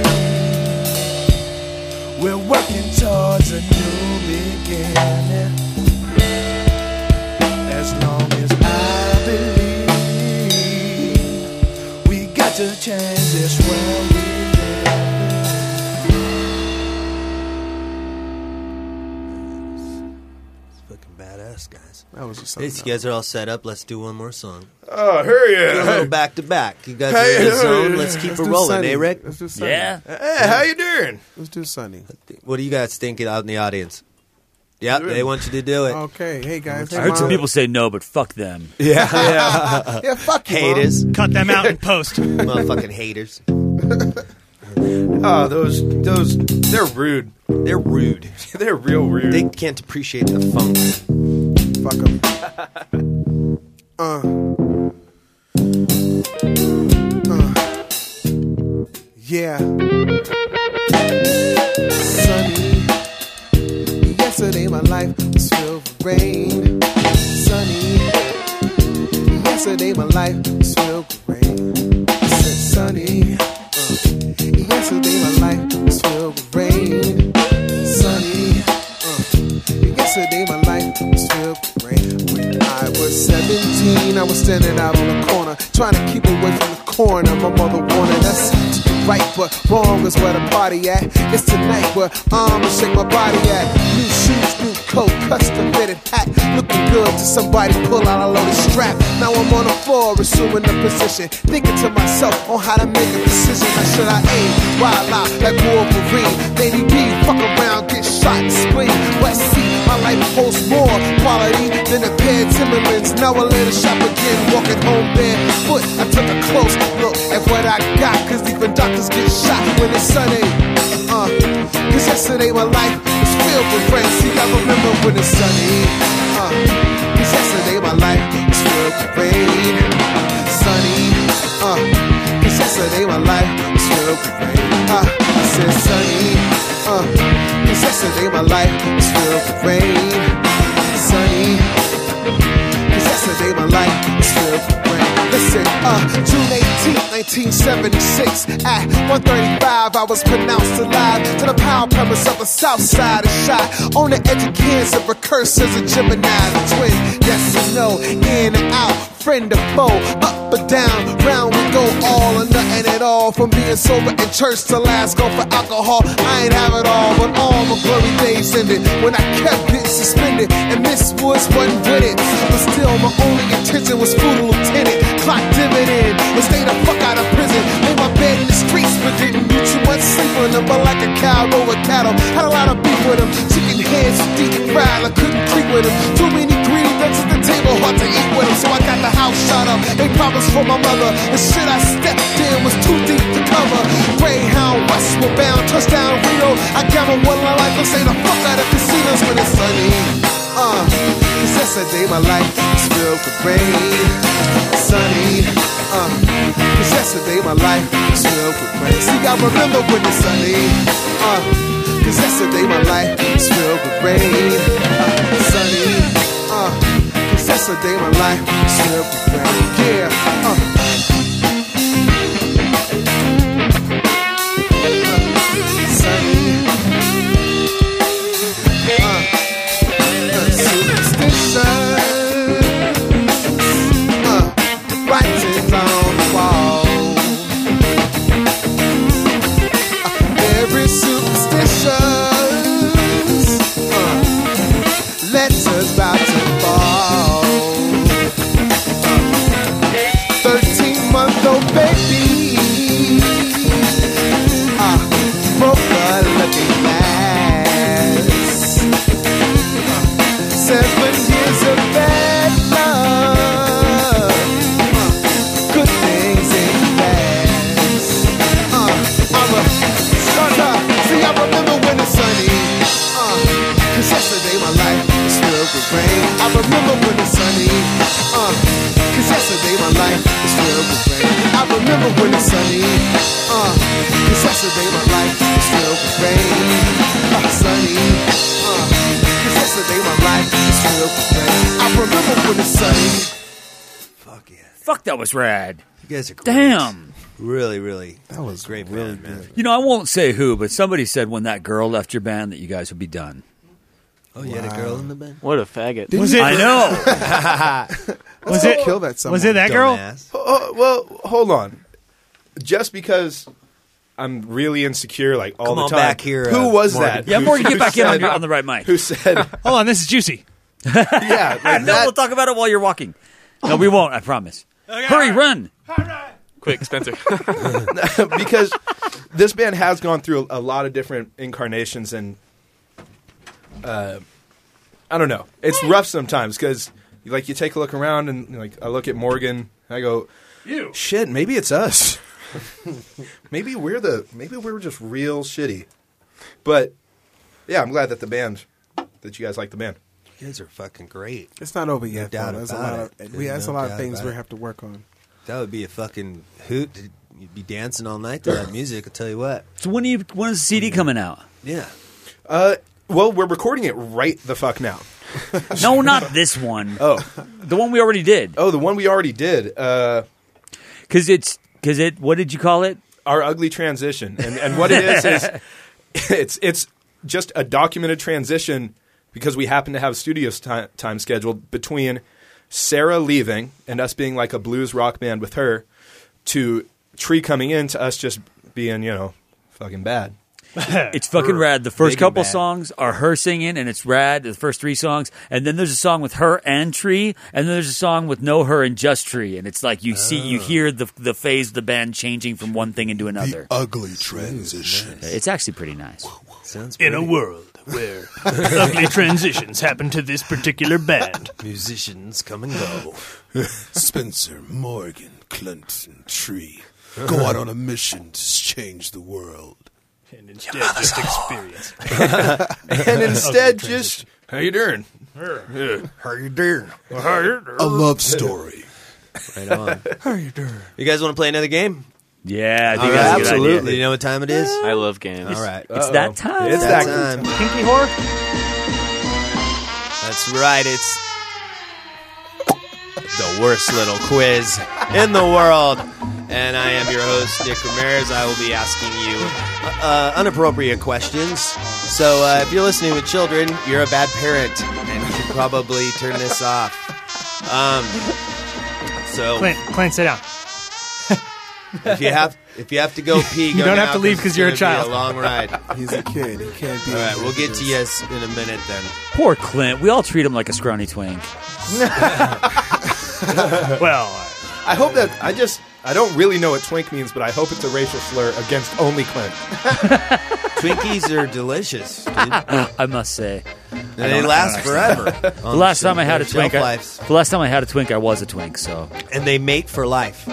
see, we're working towards a new beginning. As long as I believe, we got to change this world we live in. Fucking badass, guys. That was just Hey, you guys are all set up. Let's do one more song. Oh, hurry Do a up. little back to back. You guys are in the zone. Let's keep it rolling, eh, Rick? Let's do Sunny. Yeah. Hey, how you doing? Let's do Sunny. What do you guys think out in the audience? Yep, they want you to do it. Okay, hey guys. I heard some people say no, but fuck them. Yeah. Yeah, fuck you, Haters. Cut them out in post. Motherfucking haters. Oh, those, they're rude. They're rude. They're real rude. They can't appreciate the funk. Fuck them. Yeah. Sunny. Yesterday my life was filled with rain. Sunny. Yesterday my life was filled with rain. I said sunny. Yesterday my life was filled with rain. Sunny. Yesterday my life was filled with rain. When I was 17, I was standing out on the corner, trying to keep away from the corner. My mother wanted us to do right, but wrong is where the party at. It's tonight where I'ma shake my body at. New shoes, new coat, custom fitted hat, looking good to somebody pull out a loaded strap. Now I'm on the floor, assuming the position, thinking to myself on how to make a decision. Now should I aim, wild out like Wolverine? Lady B, fuck around, get shot and scream. West Sea, my life holds more quality than a pair of Timberlands. Now I let it shop again, walking home barefoot. I took a close look at what I got, cause even doctors get shot when it's sunny. Cause yesterday my life was filled with rain. See, I remember when it's sunny. Cause yesterday my life was filled with rain. Sunny. Cause yesterday my life was filled with rain. I said sunny. Cause yesterday my life was filled with rain. Sunny. Cause yesterday my life was filled with rain. Listen, June 18th, 1976, at 1:35, I was pronounced alive to the power premise of the South Side. A shot on the edge of cancer, precursors of Gemini, the twin. Yes and no, in and out, friend or foe, up or down, round we go, all or nothing at all. From being sober in church to last go for alcohol, I ain't have it all, but all my glory days ended when I kept getting suspended, and Miss Woods wasn't with it. But still, my only intention was food lieutenant, clock dividend, and stay the fuck out of prison. Made my bed in the streets, but didn't do too much sleep on them. But like a cow over cattle, had a lot of beef with them. Chicken heads deep fried, I couldn't creep with them. Too many green ducks at the table, hard to eat with them. So I got the house shot up, they promised for my mother. The shit I stepped in was too deep to cover. Greyhound, westward bound, touchdown Rio. I gamble one life and say the fuck out of casinos when it's sunny. Cause yesterday my life was filled with rain. Sunny. Cause yesterday my life was filled with rain. See, I remember when it's sunny. Cause yesterday my life was filled with rain. Sunny. Cause yesterday my life was filled with rain. Yeah. Writings on the wall. Every superstitious letters about to fall. 13-month-old baby broke a lucky glass. 7 years of bad love, good things in fast. See, I remember when it's sunny. Cause yesterday my life was filled with rain. I remember when it's sunny. Cause yesterday my life was filled with rain. I remember when it's sunny. Cause yesterday my life was filled with rain. Sunny. Cause yesterday my life was filled with rain. I remember when it's sunny. Fuck yeah. Fuck, that was rad. You guys are great. Damn. Really, really. That was great really band, man. good. You know, I won't say who, but somebody said when that girl left your band that you guys would be done. Oh, you had a girl in the band? What a faggot. Was it? I know. Was it? Kill that someone. Was it that girl? Well, hold on. Just because I'm really insecure, like all Come the on time. back here, Who was Morgan. that? Yeah, Morgan, get Who back in said- on the right mic. Who said? Hold on, this is juicy. Yeah, like No, that. we'll talk about it while you're walking. No, we won't. I promise. Hurry, run. Quick, Spencer. Because this band has gone through a lot of different incarnations, and I don't know. It's rough sometimes because, like, you take a look around and, like, I look at Morgan, and I go, shit, maybe it's us. maybe we're just real shitty. But yeah, I'm glad that that you guys like the band. You guys are fucking great. It's not over yet. No doubt though. There's a about lot it. of There's there's no a lot doubt of things about we it. have to work on. That would be a fucking hoot. You'd be dancing all night to that music, I'll tell you what. So when is the CD coming out? Yeah. Well, we're recording it right the fuck now. No, not this one. Oh. The one we already did. Oh, the one we already did. Because what did you call it? Our ugly transition. And what it is it's just a documented transition because we happen to have studio time scheduled between Sarah leaving and us being like a blues rock band with her, to Tree coming in, to us just being, fucking bad. It's fucking rad. The first Big couple and bad. songs are her singing, and it's rad. The first 3 songs, and then there's a song with her and Tree, and then there's a song with no her and just Tree, and it's like you hear the phase of the band changing from one thing into another. Ugly transition. It's actually pretty nice. Sounds In a world where ugly transitions happen to this particular band. Musicians come and go. Spencer, Morgan, Clint, and Tree go out on a mission to change the world. And instead, just experience. And instead, just, how you doing? How you doing? A love story. Right on. How you doing? You guys want to play another game? Yeah, I think All that's right, a good absolutely. idea. You know what time it is? I love games. All right. It's that time. It's that that time. Pinky whore? That's right. It's the worst little quiz in the world. And I am your host, Nick Ramirez. I will be asking you unappropriate questions. So if you're listening with children, you're a bad parent, and you should probably turn this off. Clint, sit down. if you have to go pee, You go don't now, have to leave 'cause it's you're a gonna be child. A long ride. He's a kid. He can't be. All right, we'll get to you in a minute then. Poor Clint. We all treat him like a scrawny twink. Well, I hope that, I don't really know what twink means, but I hope it's a racial slur against only Clint. Twinkies are delicious, dude. I must say. And they last forever. The last time I had a twink, lives. the last time I had a twink, I was a twink. So And they mate for life.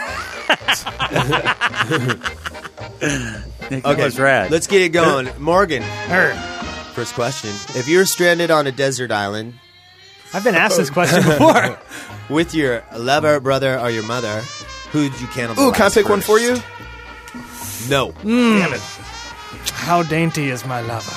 Nick, that was rad. Let's get it going. Morgan, first question. If you're stranded on a desert island I've been asked this question before. with your lover, brother, or your mother, who'd you cannibalize? Ooh, can I pick one for you? No. Damn it. How dainty is my lover?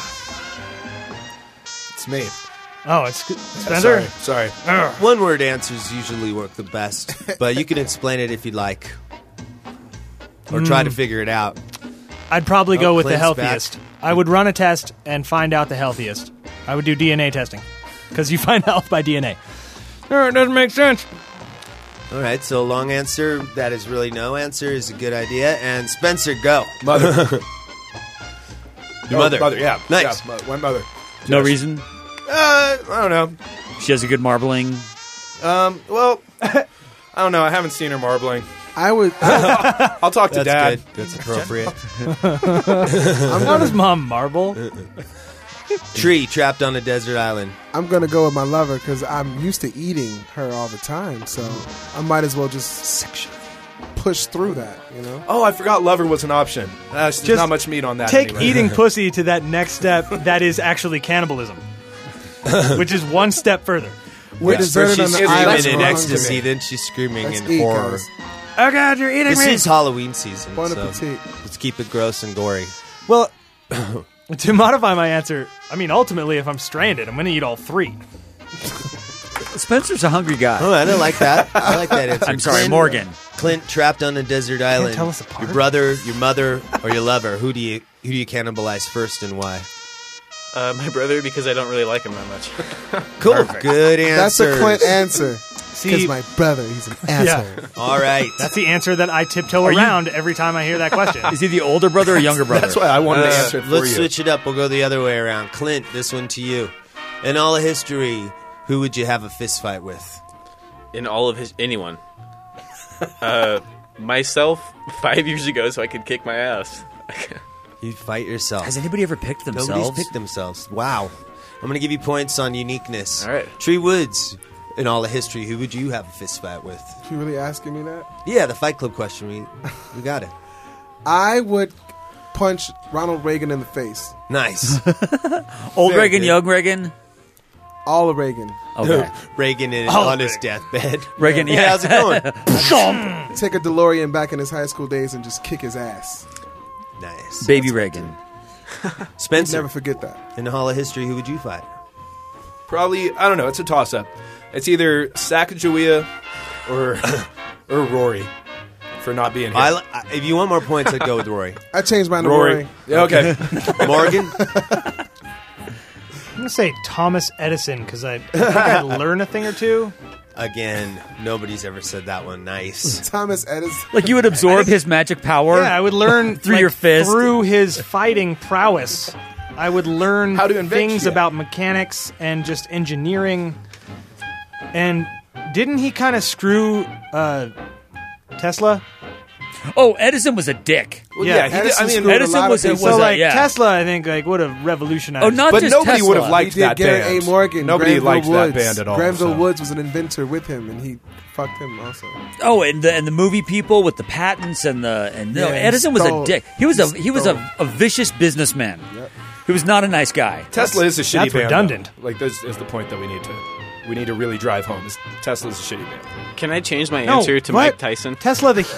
It's me. Oh, it's Spencer? Sorry. One-word answers usually work the best, but you can explain it if you'd like. Or try to figure it out. I'd probably go with the Clint's back. healthiest. I would run a test and find out the healthiest. I would do DNA testing. Because you find health by DNA. Oh, it doesn't make sense. All right, so long answer, that is really no answer, is a good idea. And Spencer, go. Mother. Your mother. Mother, yeah. Nice. Yeah, my mother. No reason. I don't know. She has a good marbling. Well, I don't know. I haven't seen her marbling. I'll talk to Dad. Good. That's appropriate. How does Mom marble? Tree trapped on a desert island. I'm going to go with my lover because I'm used to eating her all the time. So I might as well just push through that, Oh, I forgot lover was an option. There's Just not much meat on that. Take anyway. eating pussy to that next step that is actually cannibalism. Which is one step further. We're deserted on She's the island. screaming in That's ecstasy, wrong. then she's screaming Let's in eat, horror. guys. Oh, God, you're eating This me. is Halloween season, Bon so appetit. let's keep it gross and gory. Well, to modify my answer, I mean, ultimately, if I'm stranded, I'm going to eat all 3. Spencer's a hungry guy. All right, I like that. I like that answer. I'm sorry, Clint- Morgan. Clint trapped on a desert island. tell us apart. Your brother, your mother, or your lover. Who do you cannibalize first and why? My brother, because I don't really like him that much. Cool. Perfect. Good answer. That's a Clint answer. Because See, my brother, he's an asshole. All right. that's the answer that I tiptoe around every time I hear that question. Is he the older brother or younger brother? That's why I wanted to answer it for Let's you. switch it up. We'll go the other way around. Clint, this one to you. In all of history, who would you have a fist fight with? In all of anyone. Myself, 5 years ago, so I could kick my ass. You fight yourself. Has anybody ever picked themselves? Nobody's picked themselves. Wow. I'm going to give you points on uniqueness. All right. Tree Woods, in all of history, who would you have a fist fight with? You really asking me that? Yeah, the Fight Club question. We got it. I would punch Ronald Reagan in the face. Nice. Old Very Reagan, good. young Reagan. All of Reagan. Okay. Reagan Oh, on his deathbed. Reagan, Hey, yeah. how's it going? Take a DeLorean back in his high school days and just kick his ass. Nice. Baby Reagan. Spencer, Never forget that. in the Hall of History, who would you fight? Probably, I don't know. It's a toss-up. It's either Sacagawea or Rory for not being here. If you want more points, I'd go with Rory. I changed mine to Rory. Rory. Yeah, okay. Morgan? I'm going to say Thomas Edison because I think I'd learn a thing or two. Again, nobody's ever said that one nice. Thomas Edison. Like you would absorb his magic power. Yeah, I would learn through your fist. Through his fighting prowess. I would learn How to invent things shit. about mechanics and just engineering. And didn't he kind of screw Tesla? Oh, Edison was a dick. Well, yeah, he did, I mean, Edison was a So like yeah. Tesla, I think like would have revolutionized. Oh, not but just nobody Tesla. would have liked He did that Garrett band. A. Morgan. Nobody Granville liked Woods. that band at all. Granville so. Woods was an inventor with him, and he fucked him also. Oh, and the movie people with the patents and no, Yeah, Edison was a stole- dick. He was a stole. vicious businessman. Yep. He was not a nice guy. Tesla is a shitty that's band. redundant. though. Like, this is the point that we need to really drive home. Is Tesla's a shitty band. Can I change my No, answer to what? Mike Tyson? Tesla the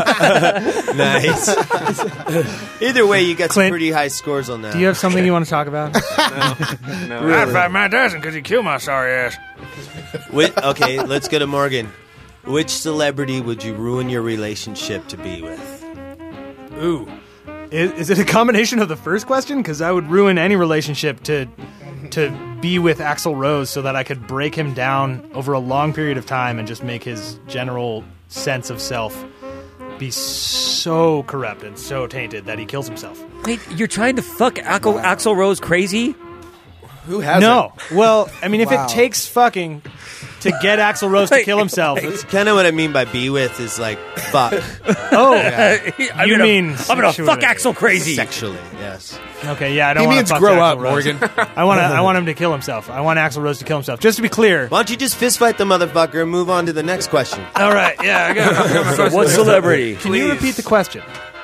Nice. Either way, you got some Clint, pretty high scores on that. Do you have something you want to talk about? No. I'd fight Mike Tyson because he killed my sorry ass. Okay, let's go to Morgan. Which celebrity would you ruin your relationship to be with? Ooh. Is it a combination of the first question? Because I would ruin any relationship to be with Axl Rose so that I could break him down over a long period of time and just make his general sense of self be so corrupted, so tainted that he kills himself. Wait, you're trying to fuck Axl Rose crazy? Who has No. Well, I mean, if Wow. it takes fucking to get Axl Rose to kill himself, It's kind of what I mean by be with is like fuck. oh, I'm you gonna, mean I'm gonna sexually. fuck Axl crazy. Sexually, yes. okay, yeah, I don't He want means to fuck grow Axl up, Rose. Morgan. I want him to kill himself. I want Axl Rose to kill himself. Just to be clear. Why don't you just fist fight the motherfucker and move on to the next question? All right, yeah, I got So what celebrity? Can you repeat the question?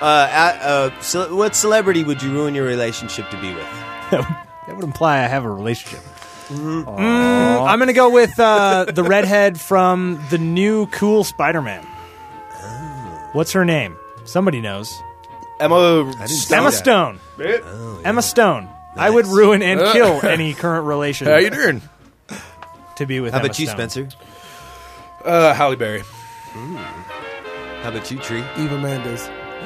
What celebrity would you ruin your relationship to be with? That would imply I have a relationship. I'm going to go with the redhead from the new cool Spider-Man. What's her name? Somebody knows. Emma Emma Stone. Emma Stone. I would ruin and kill any current relation. How you doing? To be with How Emma about you, Stone. Spencer? Halle Berry. How about you, Tree? Eva Mendes.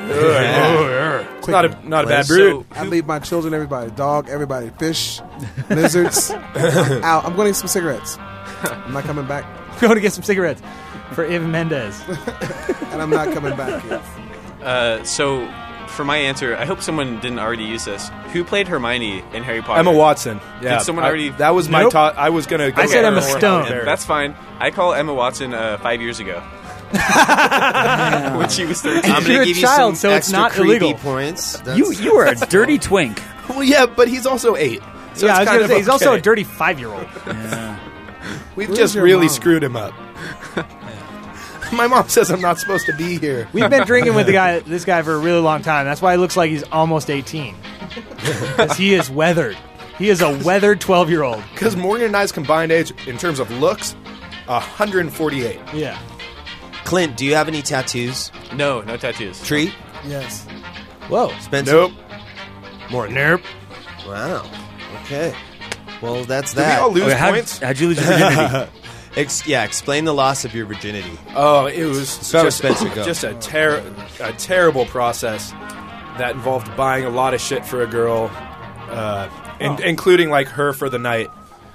It's not a bad So- brood. I leave my children, everybody, dog, everybody, fish, lizards. I'm out. I'm going to get some cigarettes. I'm not coming back, Go to get some cigarettes for Eva Mendes. and I'm not coming back. Yes. So, for my answer, I hope someone didn't already use this. Who played Hermione in Harry Potter? Emma Watson. Yeah, Did someone already? That was my Nope. thought. I was gonna. Go I said with Emma her or Stone. Halle Berry. That's fine. I call Emma Watson 5 years ago. When she was 13. I'm You're going a to give you child, some so it's extra not creepy illegal. points. You are a dirty twink. Well, yeah, but he's also 8. So yeah, I it's was kind going to of say, he's also okay. a dirty 5-year-old. We've Where's just your really mom? screwed him up. My mom says I'm not supposed to be here. We've been drinking with this guy for a really long time. That's why he looks like he's almost 18. Because he is weathered. He is a weathered 12-year-old. Because Morgan and I's combined age, in terms of looks, 148. Yeah. Clint, do you have any tattoos? No tattoos. Tree? Yes. Whoa. Spencer? Nope. Morgan? Nope. Wow. Okay. Well, that's Did we that. all lose Okay, points? how'd you lose your virginity? Explain the loss of your virginity. Oh, it was Start with just, Spencer, go. just a terrible process that involved buying a lot of shit for a girl, including like her for the night.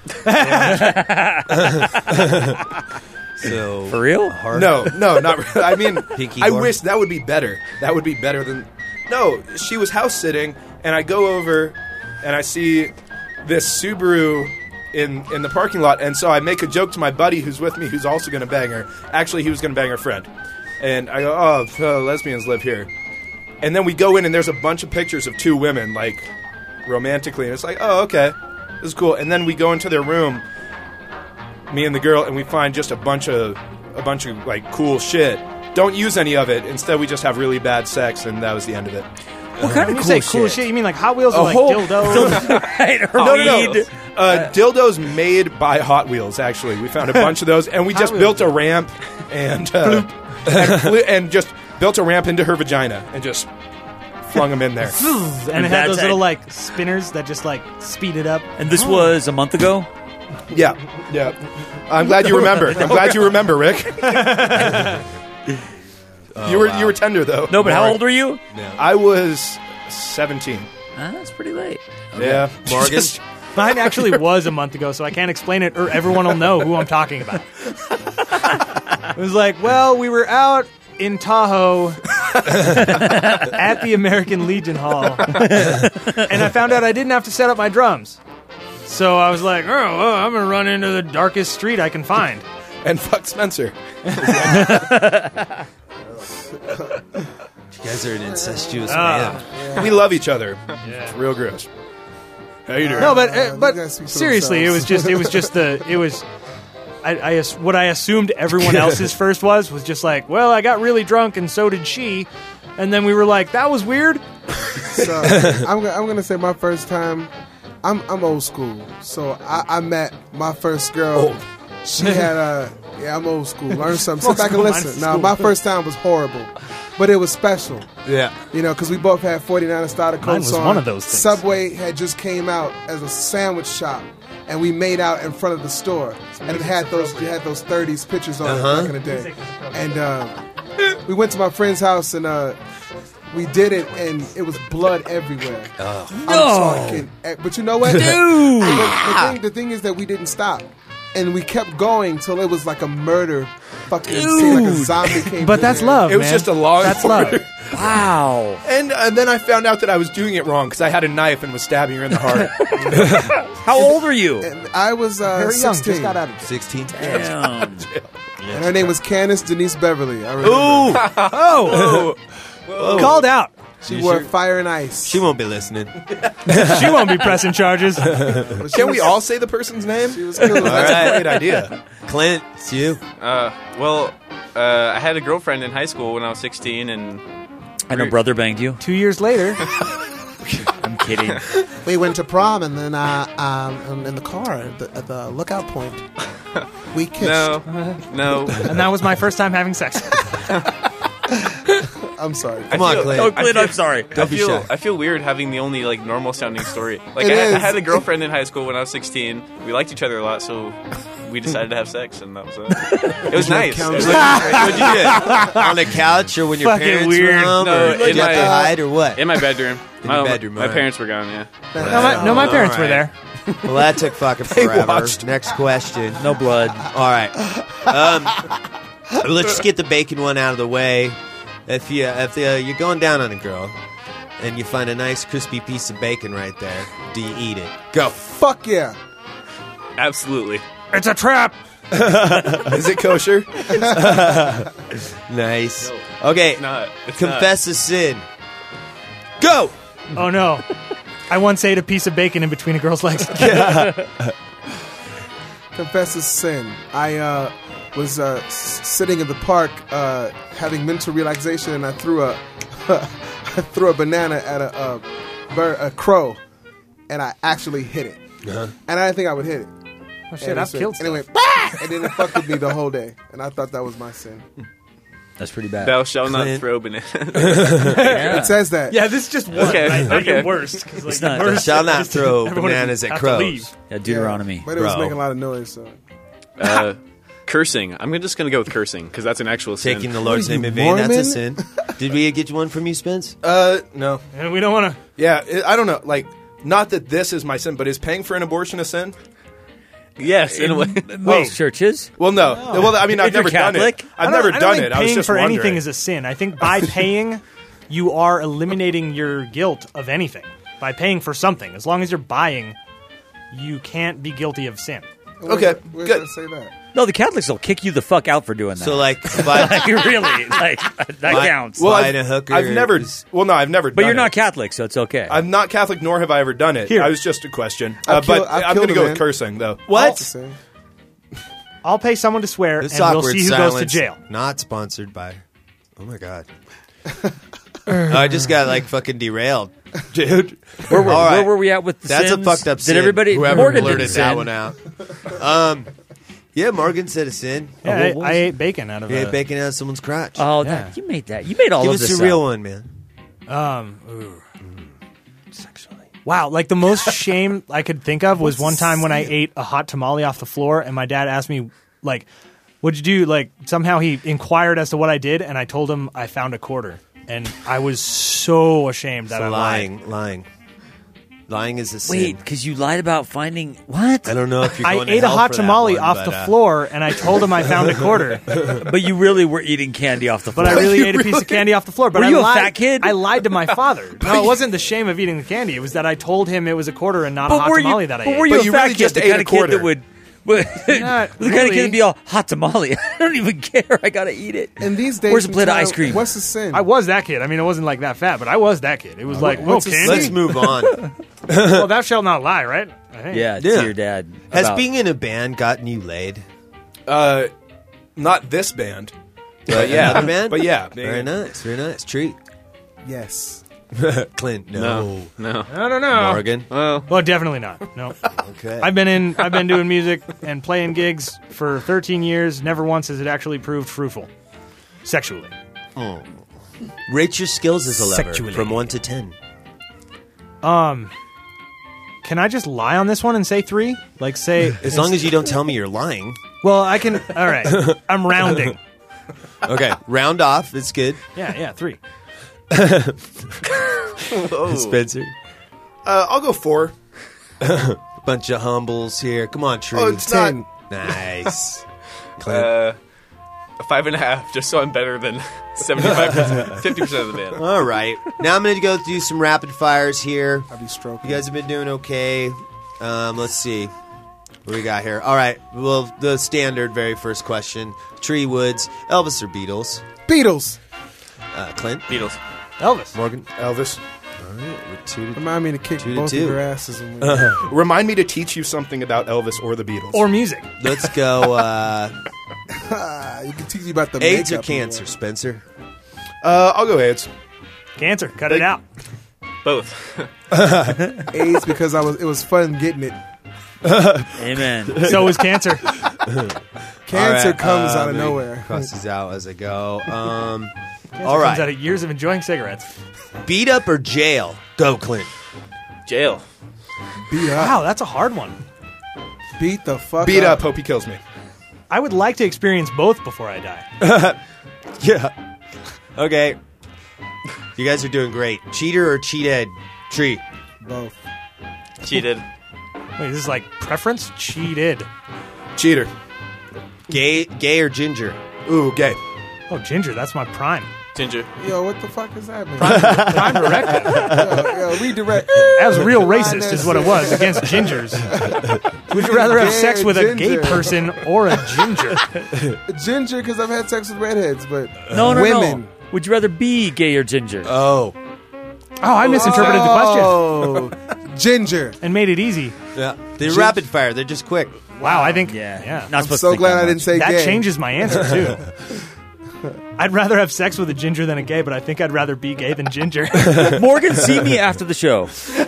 So For real? No, not really. I mean, Pinky I whore? wish that would be better. That would be better than. No, she was house sitting, and I go over, and I see this Subaru in the parking lot, and so I make a joke to my buddy who's with me, who's also going to bang her. Actually, he was going to bang her friend, and I go, "Oh, lesbians live here." And then we go in, and there's a bunch of pictures of two women, like romantically, and it's like, "Oh, okay, this is cool." And then we go into their room, me and the girl, and we find just a bunch of like cool shit. Don't use any of it. Instead, we just have really bad sex, and that was the end of it. What kind When of you cool say cool shit, you mean like Hot Wheels A or like whole- dildos? Right, or No, weed. dildos made by Hot Wheels. Actually, we found a bunch of those, and we just Hot built Wheels. a ramp and and just built a ramp into her vagina and just flung them in there. And it had that's those it. little like spinners that just like speed it up. And this was a month ago? Yeah. I'm glad you remember. I'm glad you remember, Rick. You were tender though. No, but how old were you? I was 17. That's pretty late. Yeah, Morgan? Mine actually was a month ago, so I can't explain it, or everyone will know who I'm talking about. It was like, well, we were out in Tahoe at the American Legion Hall, and I found out I didn't have to set up my drums. So I was like, oh, well, I'm going to run into the darkest street I can find. And fuck Spencer. You guys are an incestuous man. We love each other. It's real gross. How you doing? No, but seriously, it was what I assumed everyone else's first was just like, well, I got really drunk and so did she, and then we were like, that was weird. So I'm gonna say my first time. I'm old school, so I met my first girl. She had I'm old school. Learn something. Sit back and listen. Now, my first time was horrible, but it was special. Yeah. You know, because we both had 49 starter coats on. Mine was one of those things. Subway had just came out as a sandwich shop, and we made out in front of the store. And it had those 30s pictures on it back in the day. And we went to my friend's house, and we did it, and it was blood everywhere. Oh. I'm talking. But you know what? Dude! The thing is that we didn't stop. And we kept going till it was like a murder fucking scene, like a zombie came But through that's there. love, It was man. just a long That's order. love. Wow. And then I found out that I was doing it wrong because I had a knife and was stabbing her in the heart. How old were you? And I was Very 16. young, just got out of 16. Damn. And her name was Candace Denise Beverly. I remember. Oh, called out. She wore fire and ice. She won't be listening. She won't be pressing charges. Can we all say the person's name? She was cool. That's right. a great idea. Clint, it's you. I had a girlfriend in high school when I was 16, and And her brother banged you? 2 years later. I'm kidding. We went to prom, and then in the car at the lookout point, we kissed. No. And that was my first time having sex. I'm sorry. Come on, Clint. Oh, Clint, I'm sorry. I feel weird having the only like normal sounding story. Like It I is. had a girlfriend in high school when I was 16. We liked each other a lot, so we decided to have sex, and that was it. It was nice. It was What'd you do? On a couch or when your Fucking parents weird. were home? No, or did in you have to my- hide or what? in my bedroom. In your bedroom, My alright. parents were gone. Yeah. No, my parents all were there. Well, that took fucking forever. Next question. No blood. All right. Let's just get the bacon one out of the way. If you're going down on a girl and you find a nice crispy piece of bacon right there, do you eat it? Go. Fuck yeah. Absolutely. It's a trap. Is it kosher? Nice. Okay. It's not. It's Confess a sin. Go. Oh, no. I once ate a piece of bacon in between a girl's legs. Confess a sin. I was sitting in the park having mental relaxation, and I threw a I threw a banana at a crow, and I actually hit it. And I didn't think I would hit it. Oh, shit, I've killed And it went, stuff. bah! And then it fucked with me the whole day. And I thought that was my sin. That's pretty bad. Thou shalt not Clint. throw banana. Yeah. It says that. Yeah, this is just one. Okay, Not okay. even worse. 'cause, like, It's not- the worst Shall not is throw everyone bananas at has to crows. leave. Yeah, Deuteronomy. But it was Bro. making a lot of noise, so. Cursing. I'm just going to go with cursing because that's an actual sin. Taking the Lord's What are you, name in vain, that's a Mormon? sin. Did we get you one from you, Spence? No. And we don't want to. Yeah, I don't know. Like, not that this is my sin, but is paying for an abortion a sin? Yes, in a way. Most churches. Well, no. Well, I mean, I've If you're never done it. Catholic. I've never I don't done think it. I was paying just for wondering. anything is a sin. I think by paying, you are eliminating your guilt of anything. By paying for something, as long as you're buying, you can't be guilty of sin. Okay, Where good. does it say that? No, the Catholics will kick you the fuck out for doing that. So, like, like, really, like that Buy- counts. Well, Well, Buying a hooker I've never. is- Well, no, I've never. But done you're not it. Catholic, so it's okay. I'm not Catholic, nor have I ever done it. Here. I was just a question. I've But killed- I've I'm going to killed a go man. with cursing, though. What? Say. I'll pay someone to swear, This and we'll awkward see who silence, goes to jail. Not sponsored by. Oh my god. I just got like fucking derailed, dude. Where All right. were we at with the That's sins? a fucked up sin. Did everybody? Whoever Morgan blurted didn't that sin. one out. Yeah, Morgan said a sin. Yeah, what was I it? ate bacon out of He it. ate bacon out of someone's crotch. Oh, Yeah. you made that. You made all Give of us this a real up. one, man. Wow, like the most shame I could think of was one time when I ate a hot tamale off the floor, and my dad asked me, like, what'd you do? Like, somehow he inquired as to what I did, and I told him I found a quarter. And I was so ashamed that So I lied. lying. Lying is a sin. Wait, because you lied about finding what? I don't know if you're I going to ate a hell hot for that tamale one, off but, the floor, and I told him I found a quarter. But you really were eating candy off the floor. But I really ate a piece of candy off the floor. But Were I you a lied, fat kid? I lied to my father. No, it wasn't the shame of eating the candy. It was that I told him it was a quarter and not a hot tamale that I ate. Were you But a you fat really kid? just The ate kind a of kid quarter. that would. The kind of kid really. that'd be all hot tamale. I don't even care. I gotta eat it. And these days, Where's a and plate of time, ice cream? What's the sin? I was that kid. I mean, it wasn't like that fat, but I was that kid. It was like, what's oh, the candy? Let's move on. Well, thou shalt not lie, right? I think. Yeah, Yeah. to your dad. Has about- being in a band gotten you laid? Not this band. Yeah. Another band? But yeah. Very nice. Very nice. Treat. Yes. Clint, no. No. I don't know. Morgan. Well, Definitely not. No. Okay. I've been doing music and playing gigs for 13 years. Never once has it actually proved fruitful. Sexually. Rate your skills as a lover Sexually. from 1 to 10. Can I just lie on this one and say 3? Like say As long as you don't tell me you're lying. Well, I can. All right. I'm rounding. Okay, round off. It's good. Yeah, 3. Spencer. I'll go 4. Bunch of humbles here. Come on, Tree. Oh, it's not. Nice. Clint. a 5.5, just so I'm better than 75%, 50% of the band. All right. Now I'm going to go do some rapid fires here. I'll be stroking. You guys have been doing okay. Let's see. What do we got here? All right. Well, the standard very first question. Tree Woods, Elvis or Beatles? Beatles. Clint? Beatles. Elvis. Morgan? Elvis. All right. We're 2 to Remind me to kick 2 to both 2. of your asses. When we Remind me to teach you something about Elvis or the Beatles. Or music. Let's go. you can teach me about the AIDS or makeup cancer, and Spencer? I'll go AIDS. Cancer. Cut it out. Both. what. AIDS because it was fun getting it. Amen. So is cancer. Cancer All right, comes out of let me nowhere. Cross these out as I go. Cancer All comes out right. of years of enjoying cigarettes. Beat up or jail? Go, Clint. Jail. Beat up. Wow, that's a hard one. Beat the fuck Beat up. up. Hope he kills me. I would like to experience both before I die. Yeah. Okay. You guys are doing great. Cheater or cheated? Tree. Both. Cheated. Wait, this is like preference? Cheated. Cheater. Gay or ginger? Ooh, gay. Oh, ginger, that's my prime. Ginger. Yo, what the fuck is that, man? Prime directive. yo, redirect. That was real racist, is what it was, against gingers. Would you rather have Gay sex or with a gay ginger? person or a ginger? Ginger, because I've had sex with redheads, but No. women. Would you rather be gay or ginger? Oh. Oh, I misinterpreted the question Oh, ginger. and made it easy. Yeah. They're rapid fire. They're just quick. Wow, I think, Yeah. Not I'm supposed so to think glad that I didn't much. say that gay. changes my answer, too. I'd rather have sex with a ginger than a gay, but I think I'd rather be gay than ginger. Morgan, see me after the show.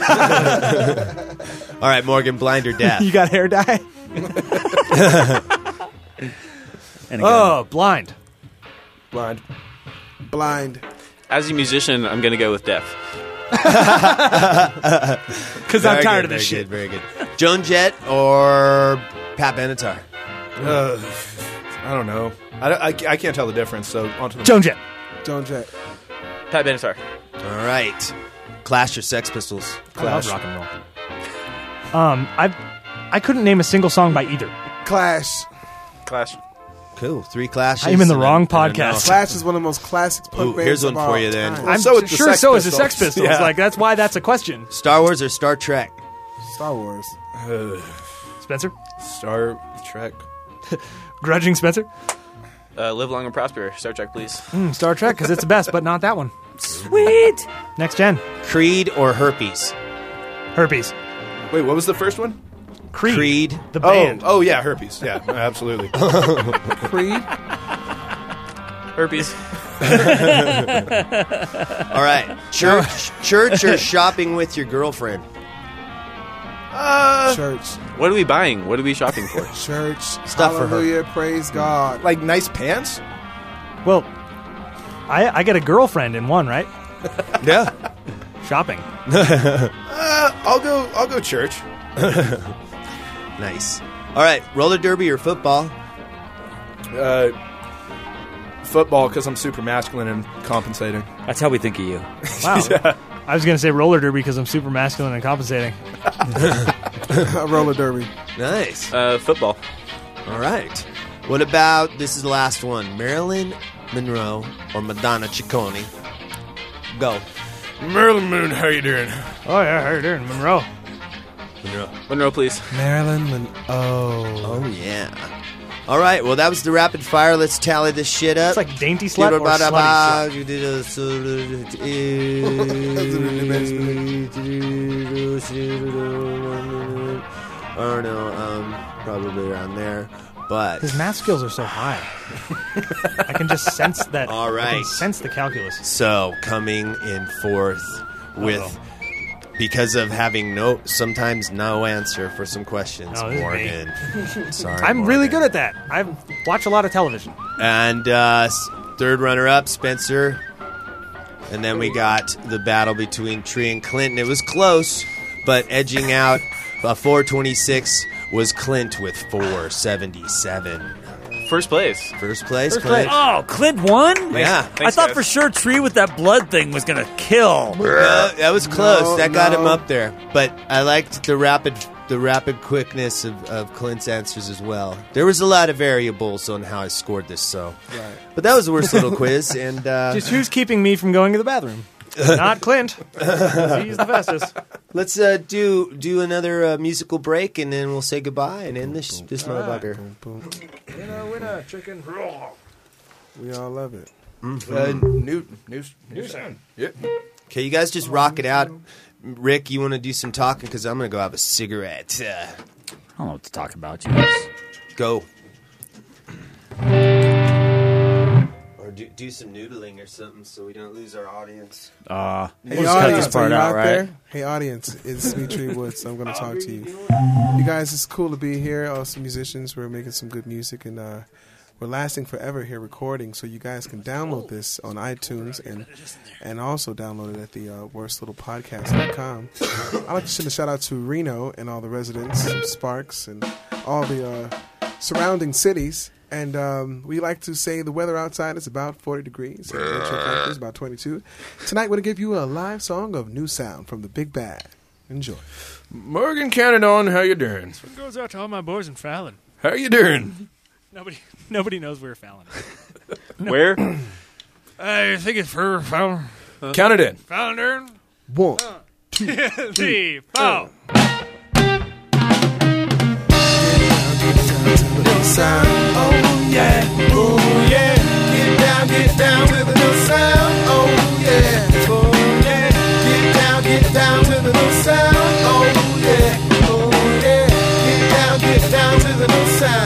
All right, Morgan, blind or deaf? You got hair dye? And again, Oh, blind. Blind. Blind. As a musician, I'm going to go with deaf. Because I'm Very tired good, of this shit. Very good. Joan Jett or Pat Benatar? I don't know. I can't tell the difference, so on to the Joan Jett. Joan Jett. Pat Benatar. All right. Clash or Sex Pistols? I love rock and roll. I couldn't name a single song by either. Clash. Clash. Cool. 3 clashes. I'm in the and wrong and a no. podcast. Clash is one of the most classic punk Ooh, bands here's one of for all you then. time. I'm So is the sure Sex so is the Pistols. Sex Pistols. Yeah. Like, that's why that's a question. Star Wars or Star Trek? Star Wars. Spencer? Star Trek. Grudging Spencer? Live long and prosper. Star Trek, please. Star Trek, because it's the best, but not that one. sweet. Next gen. Creed or Herpes? Herpes. Wait, what was the first one? Creed. The Oh, band. oh yeah, herpes. Yeah, absolutely. Creed. Herpes. All right. Church or shopping with your girlfriend? Church. What are we buying? What are we shopping for? Church. Stuff for her. Hallelujah. Praise God. Like nice pants? Well, I get a girlfriend in one, right? Yeah. Shopping. I'll go church. Nice. All right. Roller derby or football? Football, because I'm super masculine and compensating. That's how we think of you. Wow. I was going to say roller derby because I'm super masculine and compensating. Roller derby. Nice. Football. All right. What about, this is the last one, Marilyn Monroe or Madonna Ciccone? Go. Marilyn Moon, how you doing? Oh, yeah, how you doing? Monroe. Monroe, please. Marilyn Monroe. Oh, yeah. All right, well, that was the rapid fire. Let's tally this shit up. It's like dainty slut or slutty You did I don't know, probably around there. But his math skills are so high. I can just sense that. All right. I can sense the calculus. So, coming in fourth with... Because of having sometimes no answer for some questions, Morgan. Sorry, I'm Morgan. really good at that. I watch a lot of television. And third runner-up, Spencer. And then we got the battle between Tree and Clinton. It was close, but edging out 426 was Clint with 477. First place. First place, Clint. Oh, Clint won? Yeah. I thought for sure Tree with that blood thing was going to kill. That was close. That got him up there. But I liked the rapid quickness of Clint's answers as well. There was a lot of variables on how I scored this, so. Right. But that was the worst little quiz. And just who's keeping me from going to the bathroom? Not Clint. He's the fastest. Let's do another musical break, and then we'll say goodbye and end this motherfucker. Winner, chicken. We all love it. New sound. Yep. Okay, you guys just rock it out. Rick, you want to do some talking? Because I'm going to go have a cigarette. I don't know what to talk about. You guys. Go. Or do some noodling or something so we don't lose our audience. Hey, we'll just cut this audience, part are you out, right? there? Hey, audience, it's Sweet Woods. I'm going to talk to you. You guys, it's cool to be here. Awesome musicians. We're making some good music, and we're lasting forever here recording. So you guys can download this on iTunes and also download it at the worstlittlepodcast.com. I'd like to send a shout out to Reno and all the residents of Sparks and all the surrounding cities. And we like to say the weather outside is about 40 degrees. And the temperature is about 22. Tonight, we're going to give you a live song of New Sound from the Big Bad. Enjoy. Morgan Canadon, how you doing? This one goes out to all my boys in Fallon. How you doing? Nobody knows where Fallon is. Where? I think it's for Fallon. Count it in. Fallon. 1, 2, 3, 4. Sound, oh yeah, oh yeah. Get down with the new sound, oh yeah, oh yeah. Get down with the new sound, oh yeah, oh yeah. Get down to the new sound.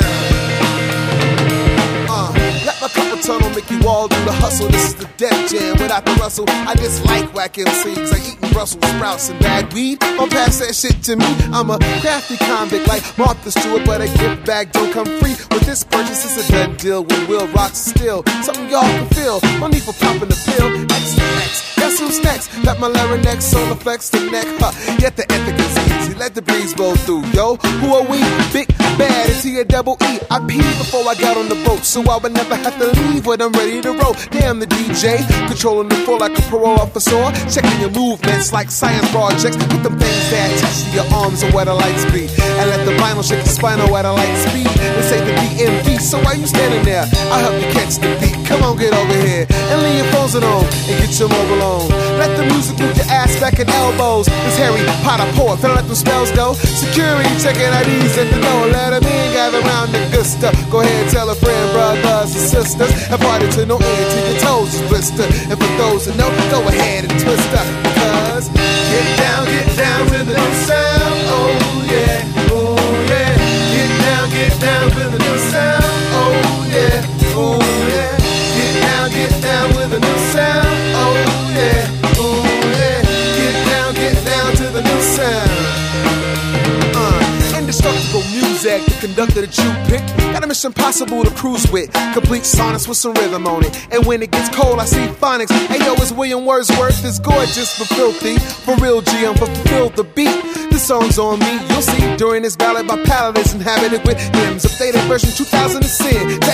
Let my couple tunnel make you all do the hustle. This is the Def Jam without the rustle. I dislike whack MCs like eating Brussels sprouts and bad weed. Don't pass that shit to me. I'm a crafty convict like Martha Stewart, but a gift bag don't come free. With this purchase, it's a done deal. When Will rocks still, something y'all can feel. No need for popping the pill. X, guess who's next? Got my larynx, solar flex the neck. Yet the ethic is easy. Let the breeze blow through. Yo, who are we? Big bad, it's T-A-double-E. I peed before I got on the boat, so I would never have to leave when I'm ready to roll. Damn the DJ, controlling the floor like a parole officer. Checking your movements like science projects. With them things that touch your arms or where the lights be. And let the vinyl shake your spinal at a light speed. They say the DMV, so why you standing there? I'll help you catch the beat. Come on, get over here and leave your phones at home and get your mobile on. Let the music move your ass back and elbows. This Harry Potter poet, finna let them spells go. Security checking IDs at the door. Let them in, gather around the good stuff. Go ahead, tell a friend, brothers and sisters. And party to no end till your toes is blistered. And for those that know, go ahead and twist up. Because get down with the new sound. Oh yeah, oh yeah. Get down with the new sound. Oh yeah, oh yeah. Get down with the new sound. Oh yeah, oh yeah. Get down to the new sound. Indestructible music, the conductor that you pick. Got a Mission Impossible to cruise with. Complete sonnets with some rhythm on it. And when it gets cold, I see phonics. Hey yo, it's William Wordsworth. It's gorgeous but filthy. For real GM, but fulfill the beat. The song's on me, you'll see. During this ballad, my palate is inhabited with hymns. Updated version 2010. That John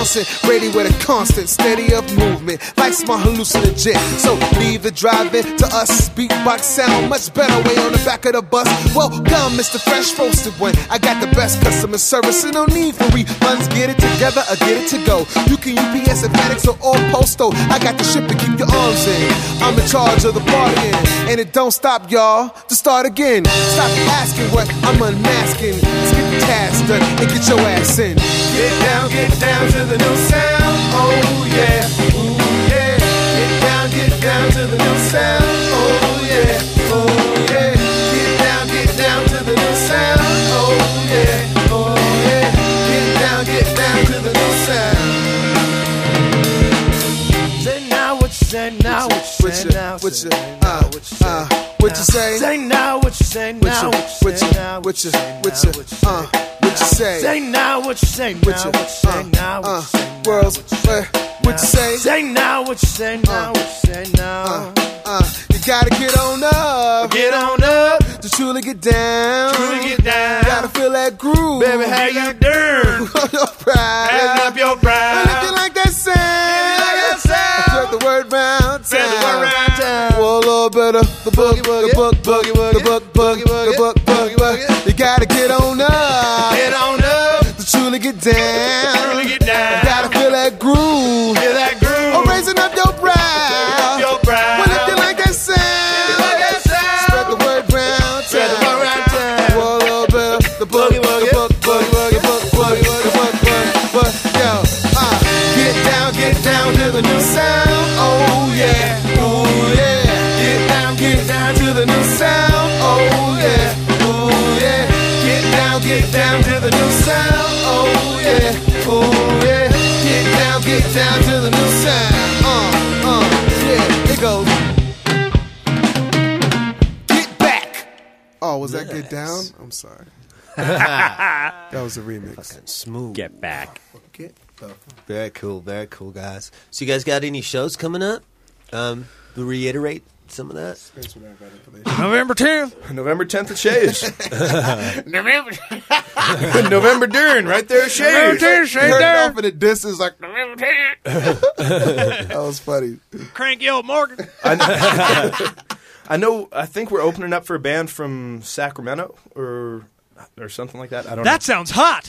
ready with a constant, steady of movement. Life's my hallucinogen. So leave the drive-in to us. Beatbox sound much better way on the back of the bus. Welcome, Mr. Fresh Roasted One. I got the best customer service and no need for refunds. Get it together or get it to go. You can UPS at FedEx or all postal. I got the ship to keep your arms in. I'm in charge of the partying, and it don't stop, y'all. To start again, stop asking what I'm unmasking. Let's get the task done and get your ass in. Get down to the new sound. Oh yeah, ooh yeah. Get down to the new sound. Oh yeah, oh yeah. Get down to the new sound. Oh yeah, oh yeah. Get down to the new sound. Say now what you say, now what you say, now what you say, what you say. Say now what you say, now what you say, now what you say, what you say. Say now what you say, now what you say, now what you say. Worlds, what you say? Say now what you say, now what you say, now. You gotta get on up to truly get down. Gotta feel that groove, baby. How you doing? Your pride, raise up your pride. Looking like that sound. Spread the word round town. Well, a little better. The book, the book, the book, the book. You gotta get on up to truly get down. Gotta feel that groove, oh, raising up your pride. Well, if you like that sound, spread the word round town. Well, a little better. The book, the book, the book, the book. Yo, get down to the new sound. Oh yeah, oh yeah. Get down to the new sound. Oh yeah, oh yeah. Get down to the new sound. Oh yeah, oh yeah. Get down to the new sound. Yeah, it goes. Get back. Oh, was that Get Down? I'm sorry. That was a remix. Fucking smooth. Get back. Get the Very cool, guys. So you guys got any shows coming up? To reiterate some of that. November 10th. November 10th at Shays. November Dern, right there at Shays. Heard it off in the distance like that was funny. Crank Yo Morgan. I think we're opening up for a band from Sacramento or something like that. I don't know. That sounds hot.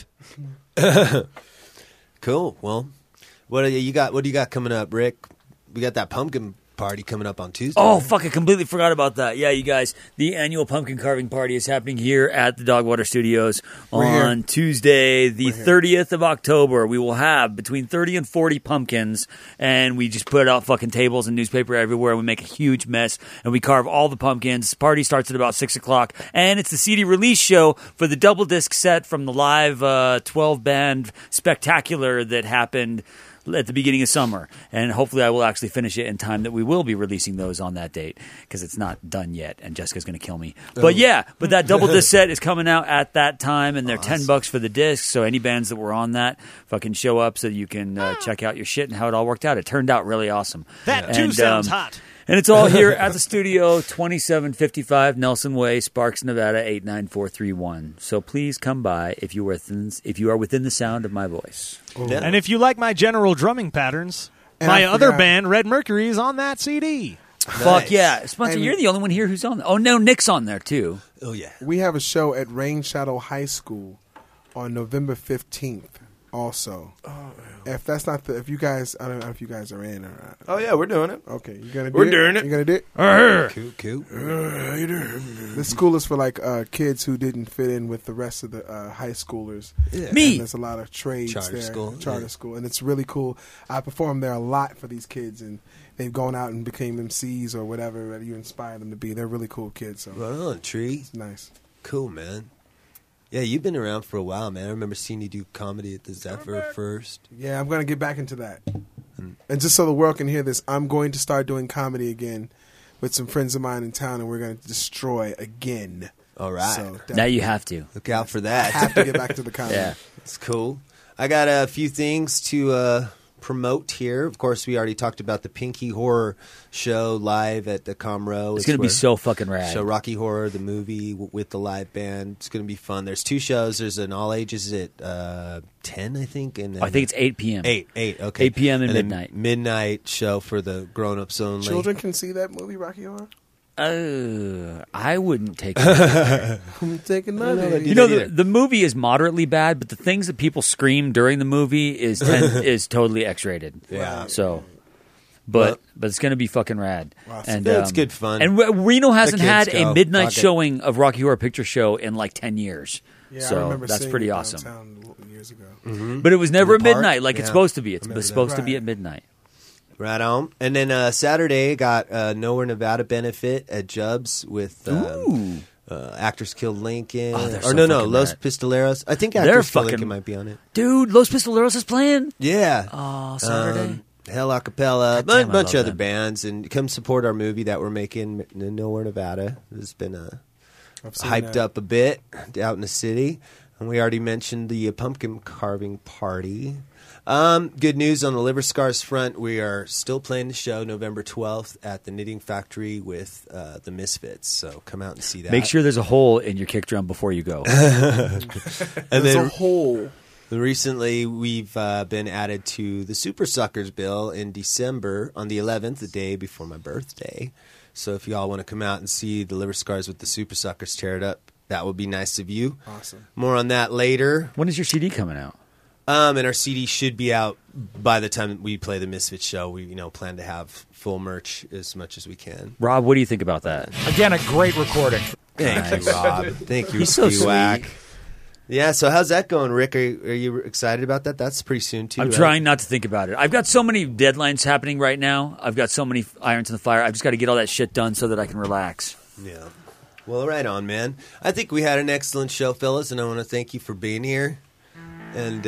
Cool. Well, what do you got coming up, Rick? We got that pumpkin party coming up on Tuesday. Oh, fuck, I completely forgot about that. Yeah, you guys, the annual pumpkin carving party is happening here at the Dogwater Studios on Tuesday, the 30th of October. We will have between 30 and 40 pumpkins, and we just put out fucking tables and newspaper everywhere. We make a huge mess, and we carve all the pumpkins. Party starts at about 6 o'clock, and it's the CD release show for the double disc set from the live 12-band spectacular that happened at the beginning of summer, and hopefully I will actually finish it in time that we will be releasing those on that date, because it's not done yet and Jessica's going to kill me. But that double disc set is coming out at that time, and they're $10 for the disc, so any bands that were on that fucking show up so you can check out your shit and how it all worked out. It turned out really awesome. That too sounds hot. And it's all here at the studio, 2755 Nelson Way, Sparks, Nevada, 89431. So please come by if you are within the sound of my voice. Yeah. And if you like my general drumming patterns, my other band, Red Mercury, is on that CD. Nice. Fuck yeah. Spencer, you're the only one here who's on there. Oh, no, Nick's on there, too. Oh, yeah. We have a show at Rain Shadow High School on November 15th also. Oh, if that's not if you guys, I don't know if you guys are in or not. Oh, yeah, we're doing it. Okay, you gonna do We're it? doing it. You gonna do it? Cool. How you doing? This school is for like kids who didn't fit in with the rest of the high schoolers. Yeah. Me. And there's a lot of trades Charter school, and it's really cool. I perform there a lot for these kids, and they've gone out and became MCs or whatever that you inspire them to be. They're really cool kids. So right on, Tree. It's nice. Cool, man. Yeah, you've been around for a while, man. I remember seeing you do comedy at the Zephyr first. Yeah, I'm going to get back into that. And just so the world can hear this, I'm going to start doing comedy again with some friends of mine in town, and we're going to destroy again. All right. So now you have to. Look out for that. I have to get back to the comedy. Yeah. That's cool. I got a few things to promote here. Of course, we already talked about the Pinky Horror show live at the Comro. It's going to be so fucking rad. So Rocky Horror, the movie with the live band. It's going to be fun. There's 2 shows. There's an all ages at 10, I think. And then I think it's 8 p.m. 8, okay. 8 p.m. and then midnight. Midnight show for the grown-ups only. Children can see that movie, Rocky Horror? I wouldn't take it. I'm taking my baby. You know, the movie is moderately bad, but the things that people scream during the movie is totally X-rated. Yeah. So, but it's going to be fucking rad. Wow. And It's good fun. And Reno hasn't The kids had a go. midnight Fuck it. showing of Rocky Horror Picture Show in like 10 years. Yeah, I so remember that's seeing pretty it awesome. downtown years ago. But it was never In at the park? midnight like it's Yeah. supposed to be. It's Remember supposed that. to be at midnight. Right on. And then Saturday got Nowhere Nevada benefit at Jubb's with Actors Killed Lincoln. Oh, they're or so no, fucking Los rad. Pistoleros. I think They're Actors Killed fucking- Lincoln might be on it. Dude, Los Pistoleros is playing? Yeah. Oh, Saturday. Hell Acapella, a damn, I bunch love of other them. bands, and come support our movie that we're making in Nowhere, Nevada. It's been I've seen hyped that. up a bit out in the city. And we already mentioned the pumpkin carving party. Good news on the Liver Scars front. We are still playing the show November 12th at the Knitting Factory with the Misfits. So come out and see that. Make sure there's a hole in your kick drum before you go. And There's then a hole. recently we've been added to the Super Suckers bill in December on the 11th, the day before my birthday. So if y'all want to come out and see the Liver Scars with the Super Suckers, tear it up. That would be nice of you. Awesome. More on that later. When is your CD coming out? And our CD should be out by the time we play the Misfits show. We plan to have full merch as much as we can. Rob, what do you think about that? Again, a great recording. Thank you, Rob. Thank you, He's so Whack. sweet. Yeah, so how's that going, Rick? Are you excited about that? That's pretty soon, too. I'm right? trying not to think about it. I've got so many deadlines happening right now. I've got so many irons in the fire. I've just got to get all that shit done so that I can relax. Yeah. Well, right on, man. I think we had an excellent show, fellas, and I want to thank you for being here. And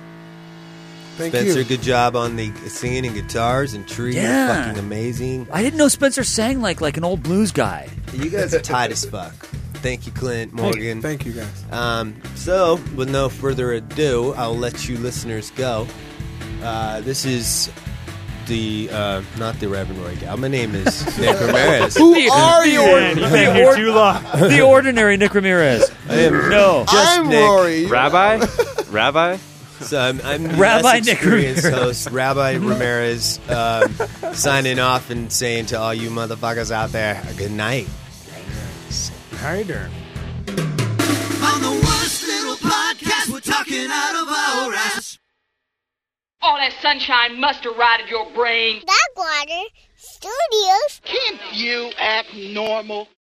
Thank Spencer, you. good job on the singing and guitars, and Tree, Yeah. fucking amazing. I didn't know Spencer sang like an old blues guy. You guys are tight as fuck. Thank you, Clint, Morgan. Thank you, guys. So, with no further ado, I'll let you listeners go. This is the not the Reverend Roy Gal. My name is Nick Ramirez. Who are you? Man, you've been here too long. The ordinary Nick Ramirez. I am No. just I'm Nick. Rory. Rabbi? So I'm Rabbi less Nick experienced Ramirez. host, Rabbi Ramirez, signing off and saying to all you motherfuckers out there, good night. How you doing? On the worst little podcast, we're talking out of our ass. All that sunshine must have rotted your brain. Backwater Studios. Can't you act normal?